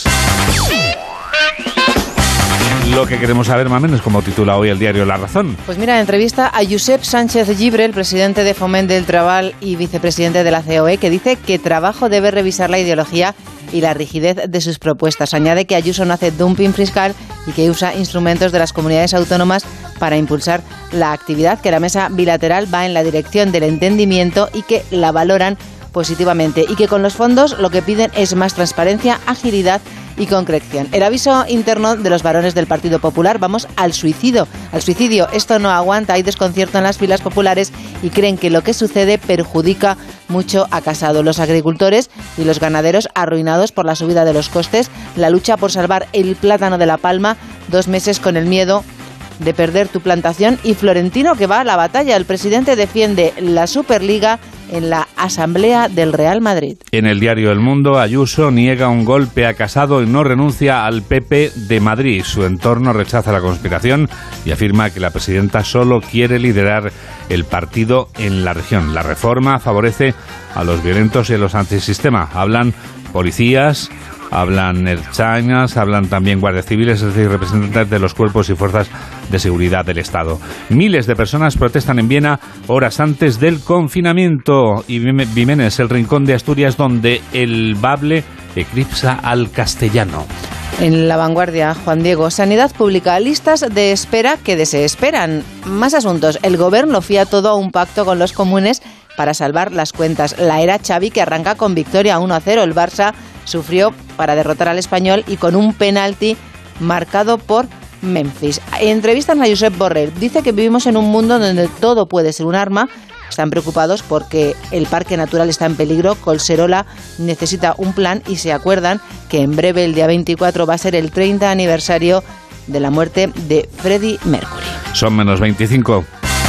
Lo que queremos saber, Mamen, es cómo titula hoy el diario La Razón. Pues mira, entrevista a Josep Sánchez Llibre, el presidente de Foment del Treball y vicepresidente de la COE, que dice que Trabajo debe revisar la ideología y la rigidez de sus propuestas. Añade que Ayuso no hace dumping fiscal y que usa instrumentos de las comunidades autónomas para impulsar la actividad, que la mesa bilateral va en la dirección del entendimiento y que la valoran positivamente, y que con los fondos lo que piden es más transparencia, agilidad y concreción. El aviso interno de los varones del Partido Popular: vamos al suicidio. Esto no aguanta, hay desconcierto en las filas populares y creen que lo que sucede perjudica mucho a Casado. Los agricultores y los ganaderos arruinados por la subida de los costes, la lucha por salvar el plátano de La Palma, 2 meses con el miedo de perder tu plantación, y Florentino, que va a la batalla. El presidente defiende la Superliga en la Asamblea del Real Madrid. En el diario El Mundo, Ayuso niega un golpe a Casado y no renuncia al PP de Madrid. Su entorno rechaza la conspiración y afirma que la presidenta solo quiere liderar el partido en la región. La reforma favorece a los violentos y a los antisistema. Hablan policías, hablan ertzainas, hablan también guardias civiles, es decir, representantes de los cuerpos y fuerzas de seguridad del Estado. Miles de personas protestan en Viena horas antes del confinamiento. Y Vimena es el rincón de Asturias donde el bable eclipsa al castellano. En La Vanguardia, Juan Diego, Sanidad Pública, listas de espera que desesperan. Más asuntos. El Gobierno fía todo a un pacto con los comunes para salvar las cuentas. La era Xavi, que arranca con victoria 1-0. El Barça sufrió para derrotar al Español y con un penalti marcado por Memphis. Entrevistan a Josep Borrell. Dice que vivimos en un mundo donde todo puede ser un arma. Están preocupados porque el parque natural está en peligro. Collserola necesita un plan y se acuerdan que en breve, el día 24, va a ser el 30 aniversario de la muerte de Freddie Mercury. Son -25.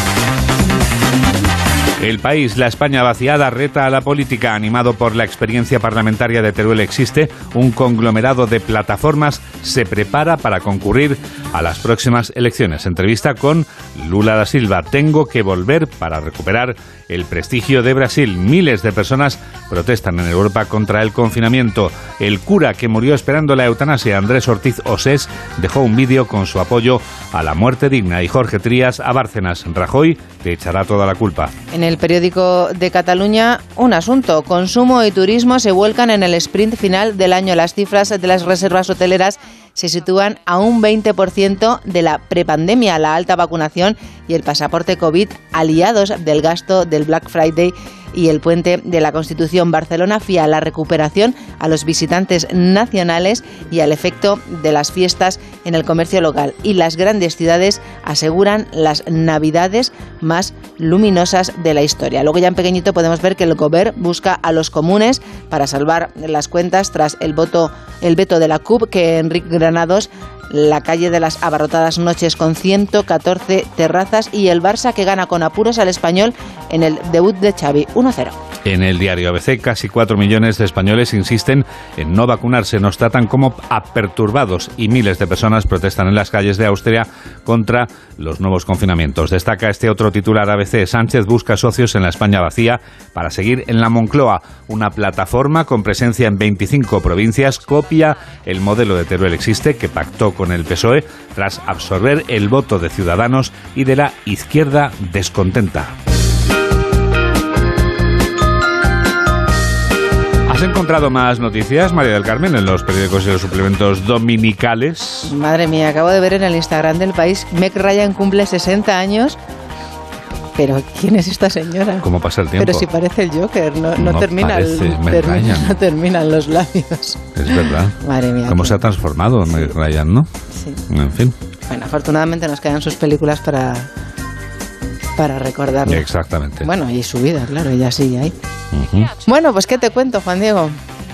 El País, la España vaciada, reta a la política. Animado por la experiencia parlamentaria de Teruel Existe, un conglomerado de plataformas se prepara para concurrir a las próximas elecciones. Entrevista con Lula da Silva. Tengo que volver para recuperar el prestigio de Brasil. Miles de personas protestan en Europa contra el confinamiento. El cura que murió esperando la eutanasia, Andrés Ortiz Osés, dejó un vídeo con su apoyo a la muerte digna. Y Jorge Trías a Bárcenas. Rajoy te echará toda la culpa. En el periódico de Cataluña, un asunto. Consumo y turismo se vuelcan en el sprint final del año. Las cifras de las reservas hoteleras se sitúan a un 20% de la prepandemia. La alta vacunación y el pasaporte COVID, aliados del gasto del Black Friday y el puente de la Constitución. Barcelona fía la recuperación a los visitantes nacionales y al efecto de las fiestas en el comercio local. Y las grandes ciudades aseguran las navidades más luminosas de la historia. Luego ya en pequeñito podemos ver que el Govern busca a los comunes para salvar las cuentas tras el veto de la CUP, que Enric Granados, la calle de las abarrotadas noches con 114 terrazas, y el Barça que gana con apuros al Español en el debut de Xavi, 1-0. En el diario ABC, casi 4 millones de españoles insisten en no vacunarse. Nos tratan como perturbados y miles de personas protestan en las calles de Austria contra los nuevos confinamientos. Destaca este otro titular ABC: Sánchez busca socios en la España vacía para seguir en la Moncloa. Una plataforma con presencia en 25 provincias copia el modelo de Teruel Existe, que pactó con el PSOE tras absorber el voto de Ciudadanos y de la izquierda descontenta. ¿Has encontrado más noticias, María del Carmen, en los periódicos y los suplementos dominicales? Madre mía, acabo de ver en el Instagram del País, Meg Ryan cumple 60 años. Pero ¿quién es esta señora? ¿Cómo pasa el tiempo? Pero si parece el Joker, no terminan los labios. Es verdad. Madre mía. ¿Cómo se ha transformado Meg Ryan, no? Sí. En fin. Bueno, afortunadamente nos quedan sus películas para recordarlo. Exactamente. Bueno, y su vida, claro, ella sigue ahí. Bueno, pues ¿qué te cuento, Juan Diego?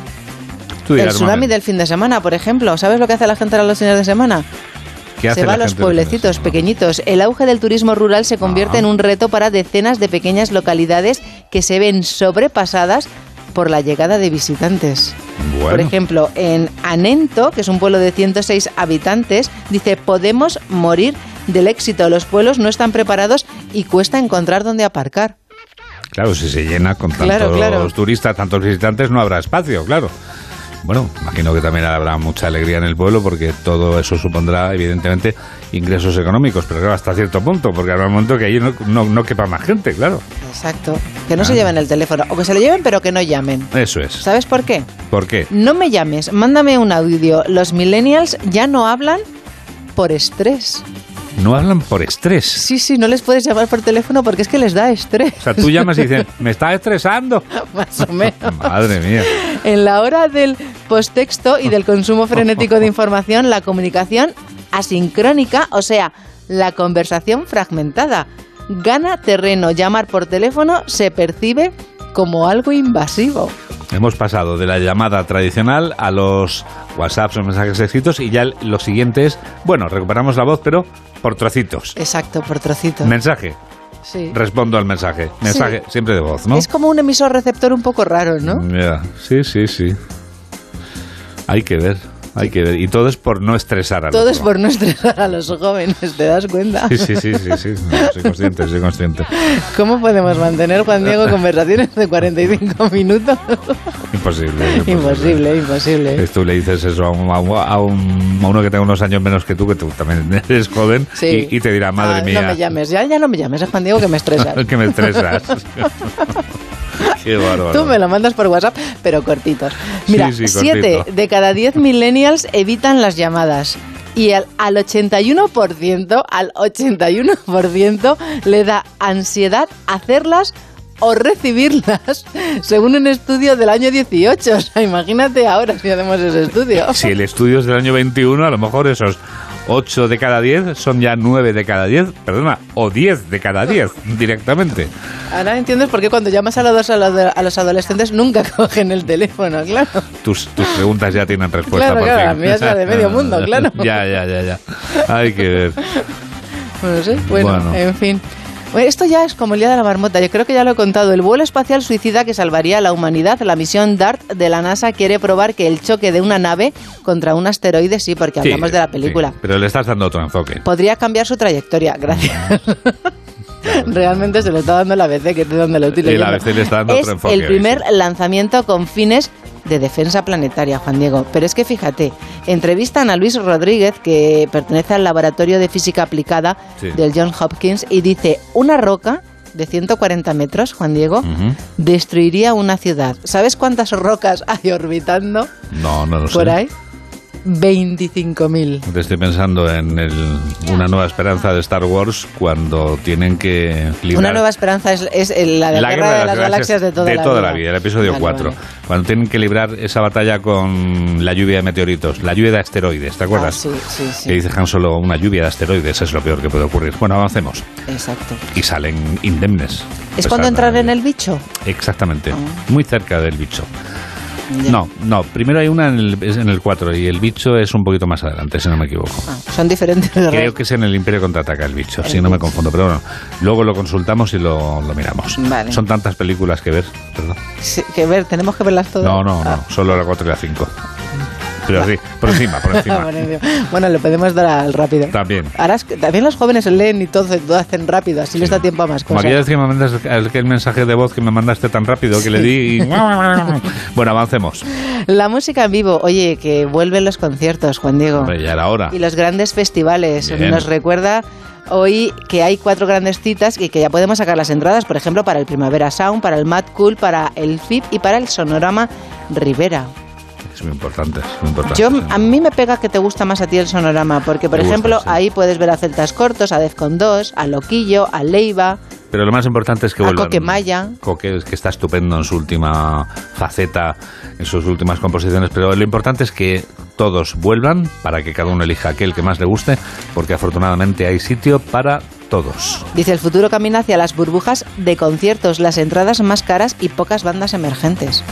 El tsunami del fin de semana, por ejemplo. ¿Sabes lo que hace la gente a los fines de semana? Se va a los pueblecitos pequeñitos. El auge del turismo rural se convierte en un reto para decenas de pequeñas localidades que se ven sobrepasadas por la llegada de visitantes. Bueno. Por ejemplo, en Anento, que es un pueblo de 106 habitantes, dice: podemos morir del éxito. Los pueblos no están preparados y cuesta encontrar dónde aparcar. Claro, si se llena con tantos turistas, tantos visitantes, no habrá espacio, claro. Bueno, imagino que también habrá mucha alegría en el pueblo, porque todo eso supondrá, evidentemente, ingresos económicos, pero claro, hasta cierto punto, porque habrá un momento que allí no quepa más gente, claro. Exacto. Que no se lleven el teléfono, o que se lo lleven, pero que no llamen. Eso es. ¿Sabes por qué? ¿Por qué? No me llames, mándame un audio. Los millennials ya no hablan por estrés. ¿No hablan por estrés? Sí, no les puedes llamar por teléfono porque es que les da estrés. O sea, tú llamas y dices, me está estresando. Más o menos. Madre mía. En la hora del posttexto y del consumo frenético de información, la comunicación asincrónica, o sea, la conversación fragmentada, gana terreno. Llamar por teléfono se percibe como algo invasivo. Hemos pasado de la llamada tradicional a los WhatsApps o mensajes escritos, y ya lo siguiente es, bueno, recuperamos la voz, pero por trocitos. Exacto, por trocitos. Mensaje. Sí. Respondo al mensaje. Mensaje siempre de voz, ¿no? Es como un emisor receptor un poco raro, ¿no? Ya, sí. Hay que ver. Y todo es por no estresar a los jóvenes. Todo es por no estresar a los jóvenes, ¿te das cuenta? Sí. Soy consciente. ¿Cómo podemos mantener, Juan Diego, conversaciones de 45 minutos? Imposible. Tú le dices eso a uno que tenga unos años menos que tú también eres joven, sí. y te dirá, madre mía. No me llames, ya no me llames, Juan Diego, que me estresas. Que me estresas. Qué bárbaro. Tú me lo mandas por WhatsApp, pero cortitos. Mira, 7 de cada 10 millennials evitan las llamadas. Y al 81% le da ansiedad hacerlas o recibirlas, según un estudio del año 18. O sea, imagínate ahora si hacemos ese estudio. Si el estudio es del año 21, a lo mejor esos 8 de cada 10 son ya 9 de cada 10, o 10 de cada 10 directamente. Ahora entiendes por qué cuando llamas a los adolescentes nunca cogen el teléfono, claro. Tus preguntas ya tienen respuesta. Claro, la mía es la de medio mundo, claro. Ya. Hay que ver. Bueno, en fin. Esto ya es como el día de la marmota, yo creo que ya lo he contado. El vuelo espacial suicida que salvaría a la humanidad. La misión DART de la NASA quiere probar que el choque de una nave contra un asteroide, sí, porque hablamos de la película. Sí, pero le estás dando otro enfoque. Podría cambiar su trayectoria, gracias. Realmente se lo está dando el ABC, que es de donde lo estoy leyendo. El ABC le está dando otro enfoque. Es el primer lanzamiento con fines de defensa planetaria, Juan Diego. Pero es que fíjate, entrevistan a Luis Rodríguez, que pertenece al Laboratorio de Física Aplicada del Johns Hopkins, y dice, una roca de 140 metros, Juan Diego, destruiría una ciudad. ¿Sabes cuántas rocas hay orbitando? No lo sé. Por ahí. 25.000. Estoy pensando en una nueva esperanza de Star Wars, cuando tienen que librar... Una nueva esperanza es la de la Guerra de las Galaxias de toda la vida. El episodio 4. Vale. Cuando tienen que librar esa batalla con la lluvia de meteoritos, la lluvia de asteroides, ¿te acuerdas? Sí. Que dice Han Solo, una lluvia de asteroides es lo peor que puede ocurrir. Bueno, avancemos. Exacto. Y salen indemnes. ¿Es cuando entran en el bicho? Exactamente. Muy cerca del bicho. Ya. No, primero hay una en el 4 y el bicho es un poquito más adelante, si no me equivoco. Son diferentes. Creo que es en el Imperio Contraataca el bicho, si no me confundo, pero bueno, luego lo consultamos y lo miramos. Vale. Son tantas películas que ver, ¿verdad? Sí, que ver, tenemos que verlas todas. No, solo la 4 y la 5. Pero sí, por encima. Bueno, le podemos dar al rápido. También. Ahora también los jóvenes leen y todo hacen rápido, así les da tiempo a más cosas. María, que me mandas el mensaje de voz que me mandaste tan rápido que le di y... Bueno, avancemos. La música en vivo, oye, que vuelven los conciertos, Juan Diego. Hombre, ya era hora. Y los grandes festivales. Bien. Nos recuerda hoy que hay 4 grandes citas y que ya podemos sacar las entradas, por ejemplo, para el Primavera Sound, para el Mad Cool, para el FIP y para el Sonorama Rivera. Es muy importante. A mí me pega que te gusta más a ti el Sonorama, porque, por ejemplo, ahí puedes ver a Celtas Cortos, a Defcon 2, a Loquillo, a Leiva. Pero lo más importante es que vuelvan. A Coquemaya. Que está estupendo en su última faceta, en sus últimas composiciones. Pero lo importante es que todos vuelvan para que cada uno elija aquel que más le guste, porque afortunadamente hay sitio para todos. Dice, el futuro camina hacia las burbujas de conciertos, las entradas más caras y pocas bandas emergentes.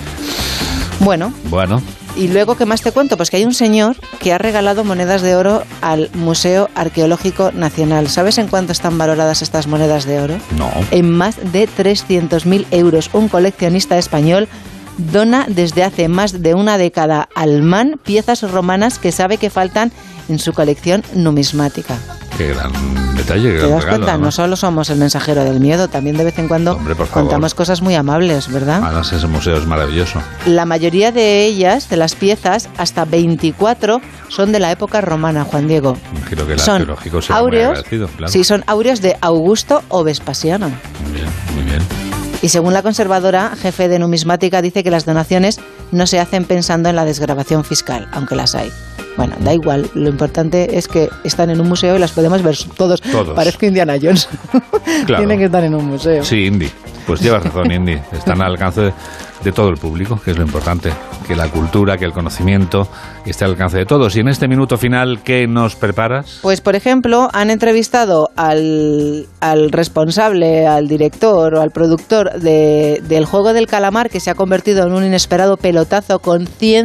Bueno. ¿Y luego qué más te cuento? Pues que hay un señor que ha regalado monedas de oro al Museo Arqueológico Nacional. ¿Sabes en cuánto están valoradas estas monedas de oro? No. En más de 300.000 euros. Un coleccionista español dona desde hace más de una década al MAN piezas romanas que sabe que faltan en su colección numismática. Qué gran detalle, qué gran regalo. ¿Te das cuenta? No solo somos el mensajero del miedo, también de vez en cuando contamos cosas muy amables, ¿verdad? Además, ese museo es maravilloso. La mayoría de ellas, de las piezas, hasta 24, son de la época romana, Juan Diego. Imagino que el arqueológico será muy agradecido, claro. Sí, son áureos de Augusto o Vespasiano. Muy bien. Y según la conservadora, jefe de numismática, dice que las donaciones no se hacen pensando en la desgravación fiscal, aunque las hay. Bueno, da igual, lo importante es que están en un museo y las podemos ver todos. Parezco Indiana Jones. Claro. Tienen que estar en un museo. Sí, Indy. Pues llevas razón, Indy. Están al alcance de todo el público, que es lo importante. Que la cultura, que el conocimiento esté al alcance de todos. Y en este minuto final, ¿qué nos preparas? Pues, por ejemplo, han entrevistado al responsable, al director o al productor del Juego del Calamar, que se ha convertido en un inesperado pelotazo con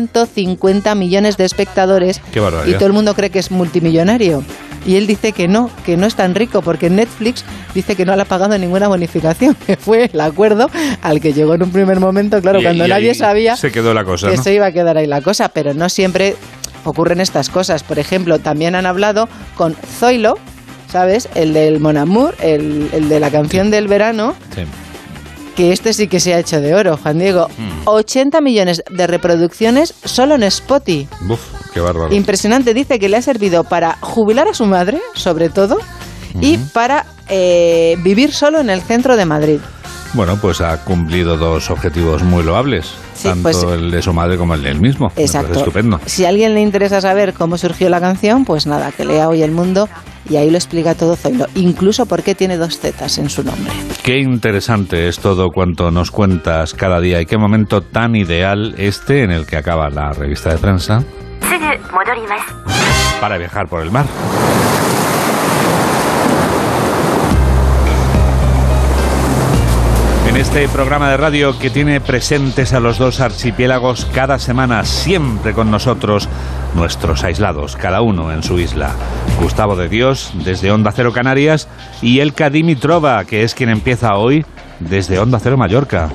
150 millones de espectadores. ¡Qué barbaridad! Y todo el mundo cree que es multimillonario. Y él dice que no es tan rico, porque Netflix dice que no le ha pagado ninguna bonificación, que fue el acuerdo al que llegó en un primer momento, claro, cuando nadie sabía se quedó la cosa, que ¿no? se iba a quedar ahí la cosa, pero no siempre ocurren estas cosas. Por ejemplo, también han hablado con Zoilo, ¿sabes? El del Mon Amour, el de la canción del verano, que este sí que se ha hecho de oro, Juan Diego. 80 millones de reproducciones solo en Spotify. Uf, qué bárbaro. Impresionante. Dice que le ha servido para jubilar a su madre, sobre todo, y para vivir solo en el centro de Madrid. Bueno, pues ha cumplido 2 objetivos muy loables, sí, tanto pues, el de su madre como el de él mismo. Exacto. Estupendo. Si a alguien le interesa saber cómo surgió la canción, pues nada, que lea Hoy El Mundo y ahí lo explica todo Zoilo, incluso por qué tiene 2 zetas en su nombre. Qué interesante es todo cuanto nos cuentas cada día y qué momento tan ideal en el que acaba la revista de prensa para viajar por el mar. En este programa de radio que tiene presentes a los 2 archipiélagos cada semana, siempre con nosotros, nuestros aislados, cada uno en su isla. Gustavo de Dios, desde Onda Cero Canarias, y Elka Dimitrova, que es quien empieza hoy desde Onda Cero Mallorca.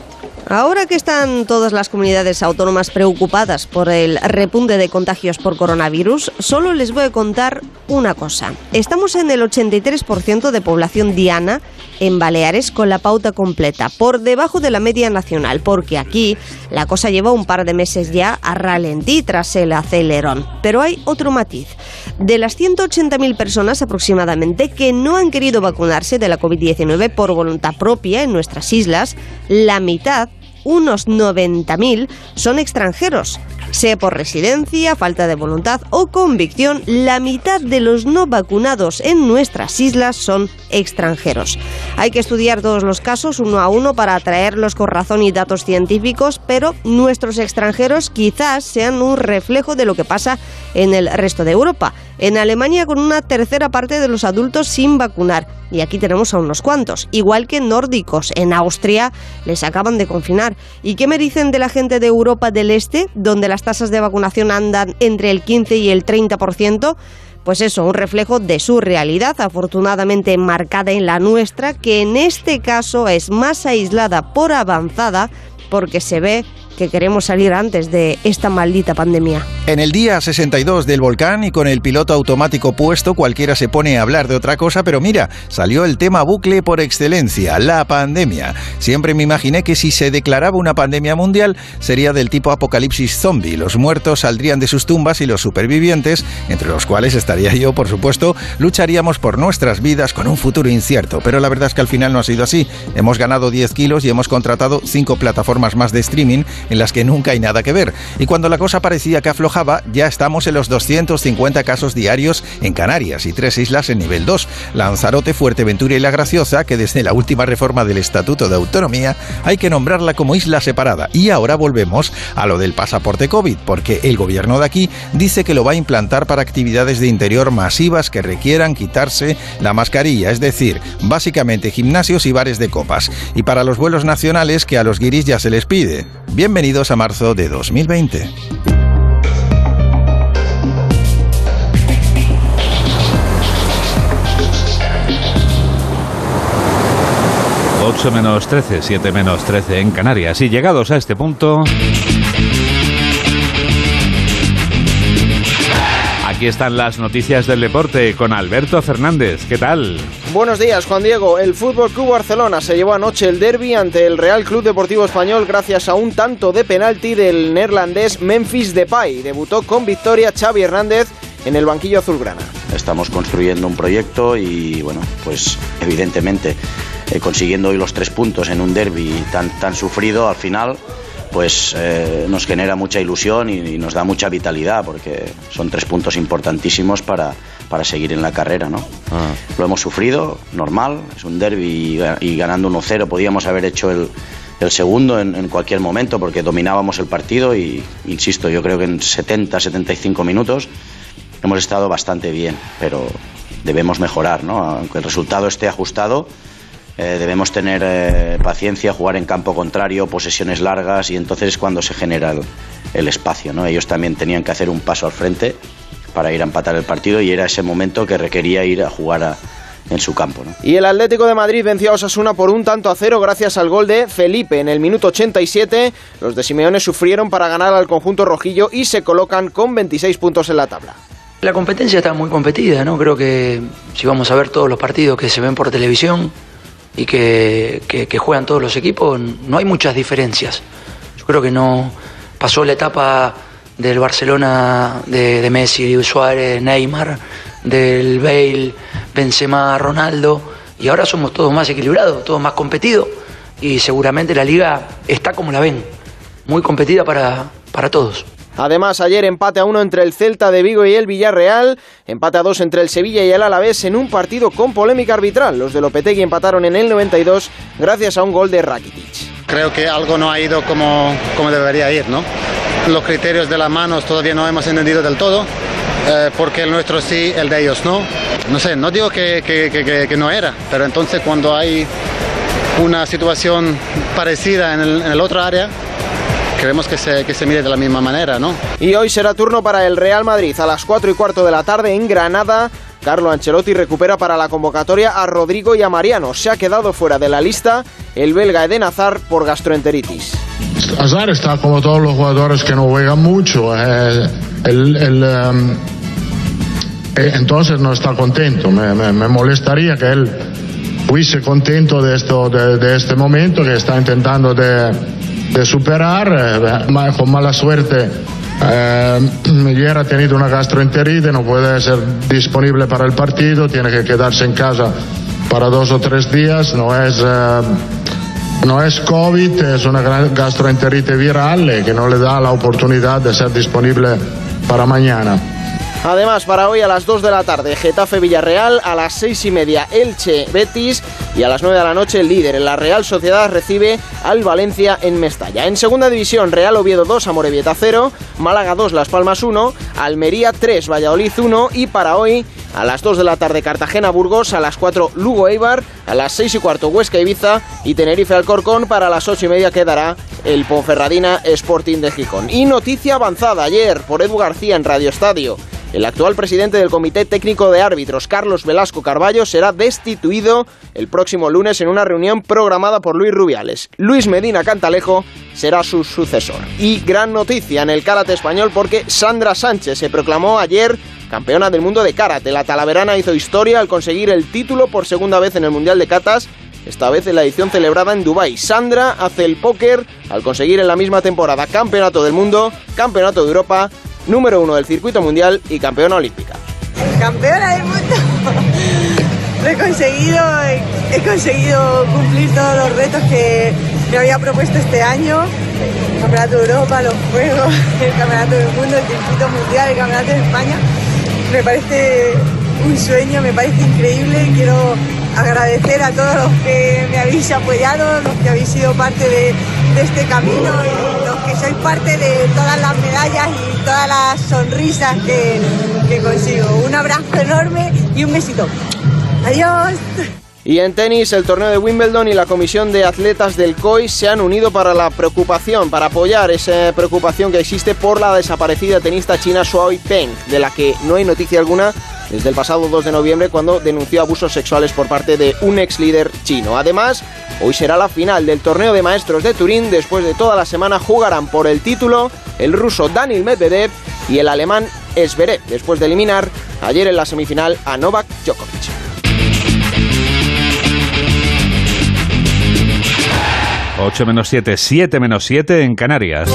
Ahora que están todas las comunidades autónomas preocupadas por el repunte de contagios por coronavirus, solo les voy a contar una cosa. Estamos en el 83% de población diana en Baleares con la pauta completa, por debajo de la media nacional, porque aquí la cosa lleva un par de meses ya a ralentí tras el acelerón. Pero hay otro matiz. De las 180.000 personas aproximadamente que no han querido vacunarse de la COVID-19 por voluntad propia en nuestras islas, la mitad, unos 90.000, son extranjeros. Sea por residencia, falta de voluntad o convicción, la mitad de los no vacunados en nuestras islas son extranjeros. Hay que estudiar todos los casos uno a uno para traerlos con razón y datos científicos, pero nuestros extranjeros quizás sean un reflejo de lo que pasa en el resto de Europa. En Alemania, con una tercera parte de los adultos sin vacunar. Y aquí tenemos a unos cuantos. Igual que nórdicos. En Austria les acaban de confinar. ¿Y qué me dicen de la gente de Europa del Este, donde las tasas de vacunación andan entre el 15 y el 30%? Pues eso, un reflejo de su realidad, afortunadamente enmarcada en la nuestra, que en este caso es más aislada por avanzada, porque se ve que queremos salir antes de esta maldita pandemia. En el día 62 del volcán y con el piloto automático puesto, cualquiera se pone a hablar de otra cosa, pero mira, salió el tema bucle por excelencia, la pandemia. Siempre me imaginé que si se declaraba una pandemia mundial, sería del tipo apocalipsis zombie. Los muertos saldrían de sus tumbas y los supervivientes, entre los cuales estaría yo, por supuesto, lucharíamos por nuestras vidas con un futuro incierto. Pero la verdad es que al final no ha sido así. Hemos ganado 10 kilos y hemos contratado 5 plataformas más de streaming en las que nunca hay nada que ver. Y cuando la cosa parecía que aflojaba, ya estamos en los 250 casos diarios en Canarias y 3 islas en nivel 2, Lanzarote, Fuerteventura y La Graciosa, que desde la última reforma del Estatuto de Autonomía hay que nombrarla como isla separada. Y ahora volvemos a lo del pasaporte COVID, porque el gobierno de aquí dice que lo va a implantar para actividades de interior masivas que requieran quitarse la mascarilla, es decir, básicamente gimnasios y bares de copas. Y para los vuelos nacionales, que a los guiris ya se les pide. Bienvenidos a marzo de 2020. Ocho menos 13, 7 menos 13 en Canarias. Y llegados a este punto, aquí están las noticias del deporte con Alberto Fernández. ¿Qué tal? Buenos días, Juan Diego. El Fútbol Club Barcelona se llevó anoche el derbi ante el Real Club Deportivo Español gracias a un tanto de penalti del neerlandés Memphis Depay. Debutó con victoria Xavi Hernández en el banquillo azulgrana. Estamos construyendo un proyecto y, bueno, pues evidentemente consiguiendo hoy los 3 puntos en un derbi tan sufrido al final, pues nos genera mucha ilusión y nos da mucha vitalidad, porque son 3 puntos importantísimos para seguir en la carrera, ¿no? Lo hemos sufrido, normal, es un derbi y ganando 1-0 podíamos haber hecho el segundo en cualquier momento, porque dominábamos el partido y, insisto, yo creo que en 70-75 minutos hemos estado bastante bien, pero debemos mejorar, ¿no? Aunque el resultado esté ajustado, debemos tener paciencia, jugar en campo contrario, posesiones largas, y entonces es cuando se genera el espacio, ¿no? Ellos también tenían que hacer un paso al frente para ir a empatar el partido y era ese momento que requería ir a jugar en su campo, ¿no? Y el Atlético de Madrid venció a Osasuna por 1-0 gracias al gol de Felipe en el minuto 87. Los de Simeone sufrieron para ganar al conjunto rojillo y se colocan con 26 puntos en la tabla. La competencia está muy competida, ¿no? Creo que si vamos a ver todos los partidos que se ven por televisión y que juegan todos los equipos, no hay muchas diferencias. Yo creo que no pasó la etapa del Barcelona de Messi, Suárez, Neymar, del Bale, Benzema, Ronaldo, y ahora somos todos más equilibrados, todos más competidos, y seguramente la liga está como la ven, muy competida para todos. Además, ayer empate a 1 entre el Celta de Vigo y el Villarreal, empate a 2 entre el Sevilla y el Alavés en un partido con polémica arbitral. Los de Lopetegui empataron en el 92 gracias a un gol de Rakitic. Creo que algo no ha ido como debería ir, ¿no? Los criterios de las manos todavía no hemos entendido del todo, porque el nuestro sí, el de ellos no. No sé, no digo que no era, pero entonces cuando hay una situación parecida en el otro área, queremos que se mire de la misma manera, ¿no? Y hoy será turno para el Real Madrid a las 4:15 de la tarde en Granada Carlo Ancelotti recupera para la convocatoria a Rodrigo y a Mariano. Se ha quedado fuera de la lista el belga Eden Hazard por gastroenteritis. Hazard está como todos los jugadores que no juegan mucho. Entonces no está contento. Me molestaría que él fuese contento de este momento que está intentando de superar. Con mala suerte ayer ha tenido una gastroenteritis, no puede ser disponible para el partido, tiene que quedarse en casa para 2 o 3 días. No es COVID, es una gastroenteritis viral que no le da la oportunidad de ser disponible para mañana. Además, para hoy a las 2 de la tarde, Getafe-Villarreal, a las 6:30 Elche-Betis y a las 9 de la noche el líder en la Real Sociedad recibe al Valencia en Mestalla. En segunda división, Real Oviedo 2, Amorebieta 0, Málaga 2, Las Palmas 1, Almería 3, Valladolid 1 y para hoy a las 2 de la tarde Cartagena-Burgos, a las 4 Lugo-Eibar, a las 6:15 Huesca-Ibiza y Tenerife-Alcorcón. Para las 8:30 quedará el Ponferradina Sporting de Gijón. Y noticia avanzada ayer por Edu García en Radio Estadio. El actual presidente del Comité Técnico de Árbitros, Carlos Velasco Carballo, será destituido el próximo lunes en una reunión programada por Luis Rubiales. Luis Medina Cantalejo será su sucesor. Y gran noticia en el karate español porque Sandra Sánchez se proclamó ayer campeona del mundo de karate. La talaverana hizo historia al conseguir el título por segunda vez en el Mundial de Katas, esta vez en la edición celebrada en Dubái. Sandra hace el póker al conseguir en la misma temporada campeonato del mundo, campeonato de Europa, número 1 del circuito mundial y campeona olímpica. Campeona del mundo. Lo he conseguido cumplir todos los retos que me había propuesto este año. El campeonato de Europa, los Juegos, el campeonato del mundo, el circuito mundial, el campeonato de España. Me parece un sueño, me parece increíble. Quiero agradecer a todos los que me habéis apoyado, los que habéis sido parte de este camino y los que sois parte de todas las medallas y todas las sonrisas que consigo. Un abrazo enorme y un besito. Adiós. Y en tenis, el torneo de Wimbledon y la comisión de atletas del COI se han unido para apoyar esa preocupación que existe por la desaparecida tenista china Shuai Peng, de la que no hay noticia alguna desde el pasado 2 de noviembre cuando denunció abusos sexuales por parte de un ex líder chino. Además, hoy será la final del torneo de maestros de Turín. Después de toda la semana jugarán por el título el ruso Daniil Medvedev y el alemán Zverev, después de eliminar ayer en la semifinal a Novak Djokovic. 8-7, 7-7 en Canarias.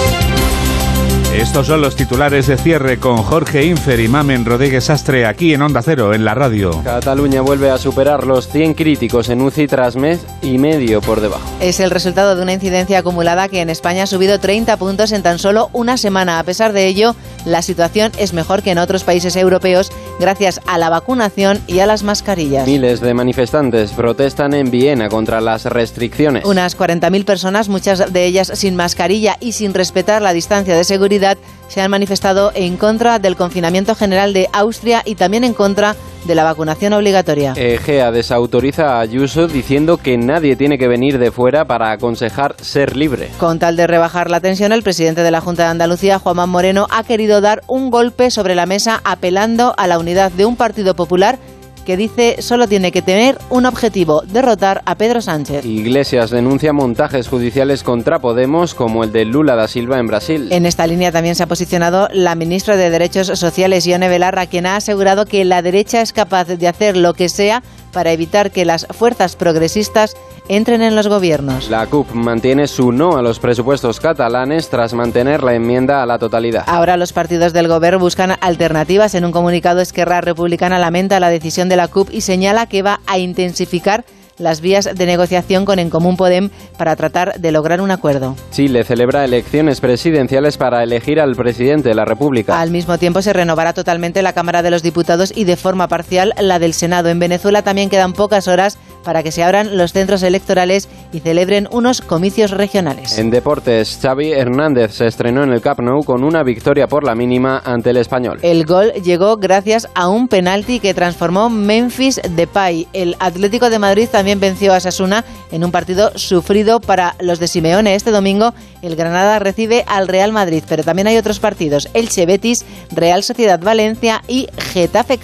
Estos son los titulares de cierre con Jorge Infer y Mamen Rodríguez Astre aquí en Onda Cero, en la radio. Cataluña vuelve a superar los 100 críticos en UCI tras mes y medio por debajo. Es el resultado de una incidencia acumulada que en España ha subido 30 puntos en tan solo una semana. A pesar de ello, la situación es mejor que en otros países europeos gracias a la vacunación y a las mascarillas. Miles de manifestantes protestan en Viena contra las restricciones. Unas 40.000 personas, muchas de ellas sin mascarilla y sin respetar la distancia de seguridad, se han manifestado en contra del confinamiento general de Austria y también en contra de la vacunación obligatoria. Egea desautoriza a Ayuso diciendo que nadie tiene que venir de fuera para aconsejar ser libre. Con tal de rebajar la tensión, el presidente de la Junta de Andalucía, Juanma Moreno, ha querido dar un golpe sobre la mesa apelando a la unidad de un Partido Popular que dice solo tiene que tener un objetivo: derrotar a Pedro Sánchez. Iglesias denuncia montajes judiciales contra Podemos como el de Lula da Silva en Brasil. En esta línea también se ha posicionado la ministra de Derechos Sociales, Ione Belarra, quien ha asegurado que la derecha es capaz de hacer lo que sea para evitar que las fuerzas progresistas entren en los gobiernos. La CUP mantiene su no a los presupuestos catalanes tras mantener la enmienda a la totalidad. Ahora los partidos del gobierno buscan alternativas. En un comunicado, Esquerra Republicana lamenta la decisión de la CUP y señala que va a intensificar las vías de negociación con En Común Podem para tratar de lograr un acuerdo. Chile celebra elecciones presidenciales para elegir al presidente de la República. Al mismo tiempo se renovará totalmente la Cámara de los Diputados y de forma parcial la del Senado. En Venezuela también quedan pocas horas para que se abran los centros electorales y celebren unos comicios regionales. En deportes, Xavi Hernández se estrenó en el Camp Nou con una victoria por la mínima ante el Español. El gol llegó gracias a un penalti que transformó Memphis Depay. El Atlético de Madrid también venció a Osasuna en un partido sufrido para los de Simeone. Este domingo el Granada recibe al Real Madrid, pero también hay otros partidos: Elche Betis, Real Sociedad Valencia y Getafe Cádiz.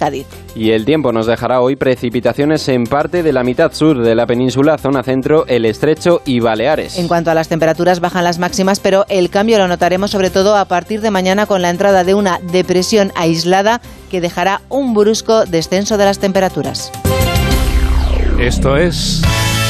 Y el tiempo nos dejará hoy precipitaciones en parte de la mitad sur de la península, zona centro, el Estrecho y Baleares. En cuanto a las temperaturas, bajan las máximas, pero el cambio lo notaremos sobre todo a partir de mañana con la entrada de una depresión aislada que dejará un brusco descenso de las temperaturas. Esto es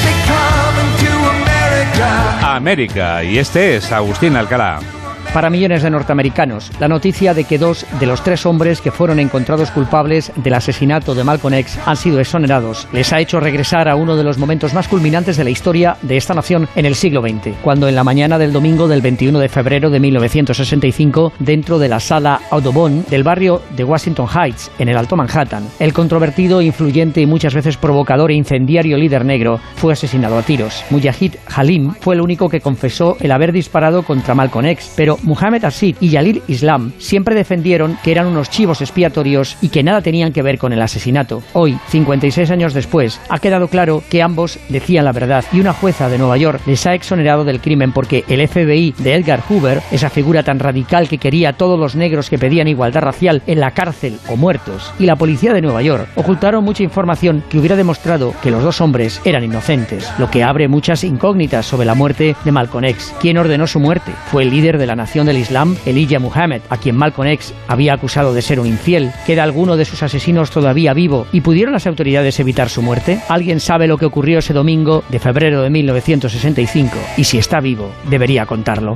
América y este es Agustín Alcalá. Para millones de norteamericanos, la noticia de que 2 de los 3 hombres que fueron encontrados culpables del asesinato de Malcolm X han sido exonerados les ha hecho regresar a uno de los momentos más culminantes de la historia de esta nación en el siglo XX, cuando en la mañana del domingo del 21 de febrero de 1965, dentro de la sala Audubon del barrio de Washington Heights, en el Alto Manhattan, el controvertido, influyente y muchas veces provocador e incendiario líder negro fue asesinado a tiros. Mujahid Halim fue el único que confesó el haber disparado contra Malcolm X, pero Muhammad Asid y Jalil Islam siempre defendieron que eran unos chivos expiatorios y que nada tenían que ver con el asesinato. Hoy, 56 años después, ha quedado claro que ambos decían la verdad y una jueza de Nueva York les ha exonerado del crimen porque el FBI de Edgar Hoover, esa figura tan radical que quería a todos los negros que pedían igualdad racial en la cárcel o muertos, y la policía de Nueva York ocultaron mucha información que hubiera demostrado que los dos hombres eran inocentes, lo que abre muchas incógnitas sobre la muerte de Malcolm X. ¿Quién ordenó su muerte? ¿Fue el líder de la nación del Islam, Elijah Muhammad, a quien Malcolm X había acusado de ser un infiel? ¿Queda alguno de sus asesinos todavía vivo y pudieron las autoridades evitar su muerte? ¿Alguien sabe lo que ocurrió ese domingo de febrero de 1965? Y si está vivo, debería contarlo.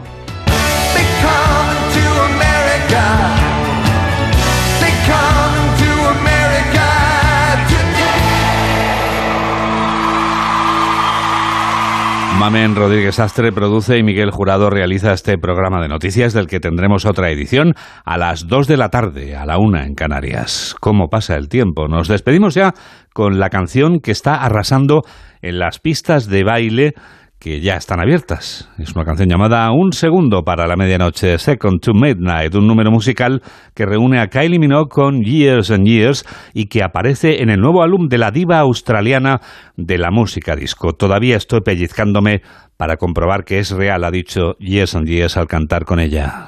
Mamen Rodríguez Astre produce y Miguel Jurado realiza este programa de noticias del que tendremos otra edición a las 2 de la tarde, a la 1 en Canarias. ¿Cómo pasa el tiempo? Nos despedimos ya con la canción que está arrasando en las pistas de baile que ya están abiertas. Es una canción llamada Un segundo para la medianoche, Second to Midnight, un número musical que reúne a Kylie Minogue con Years and Years y que aparece en el nuevo álbum de la diva australiana de la música disco. Todavía estoy pellizcándome para comprobar que es real, ha dicho Years and Years al cantar con ella.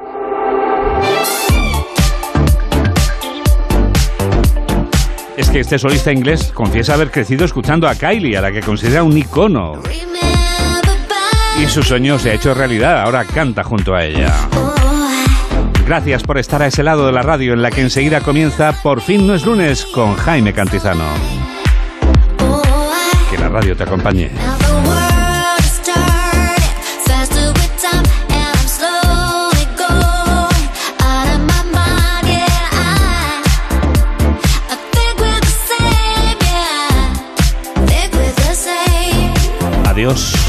Es que este solista inglés confiesa haber crecido escuchando a Kylie, a la que considera un icono. Y su sueño se ha hecho realidad, ahora canta junto a ella. Gracias por estar a ese lado de la radio en la que enseguida comienza Por fin no es lunes con Jaime Cantizano. Que la radio te acompañe. Adiós.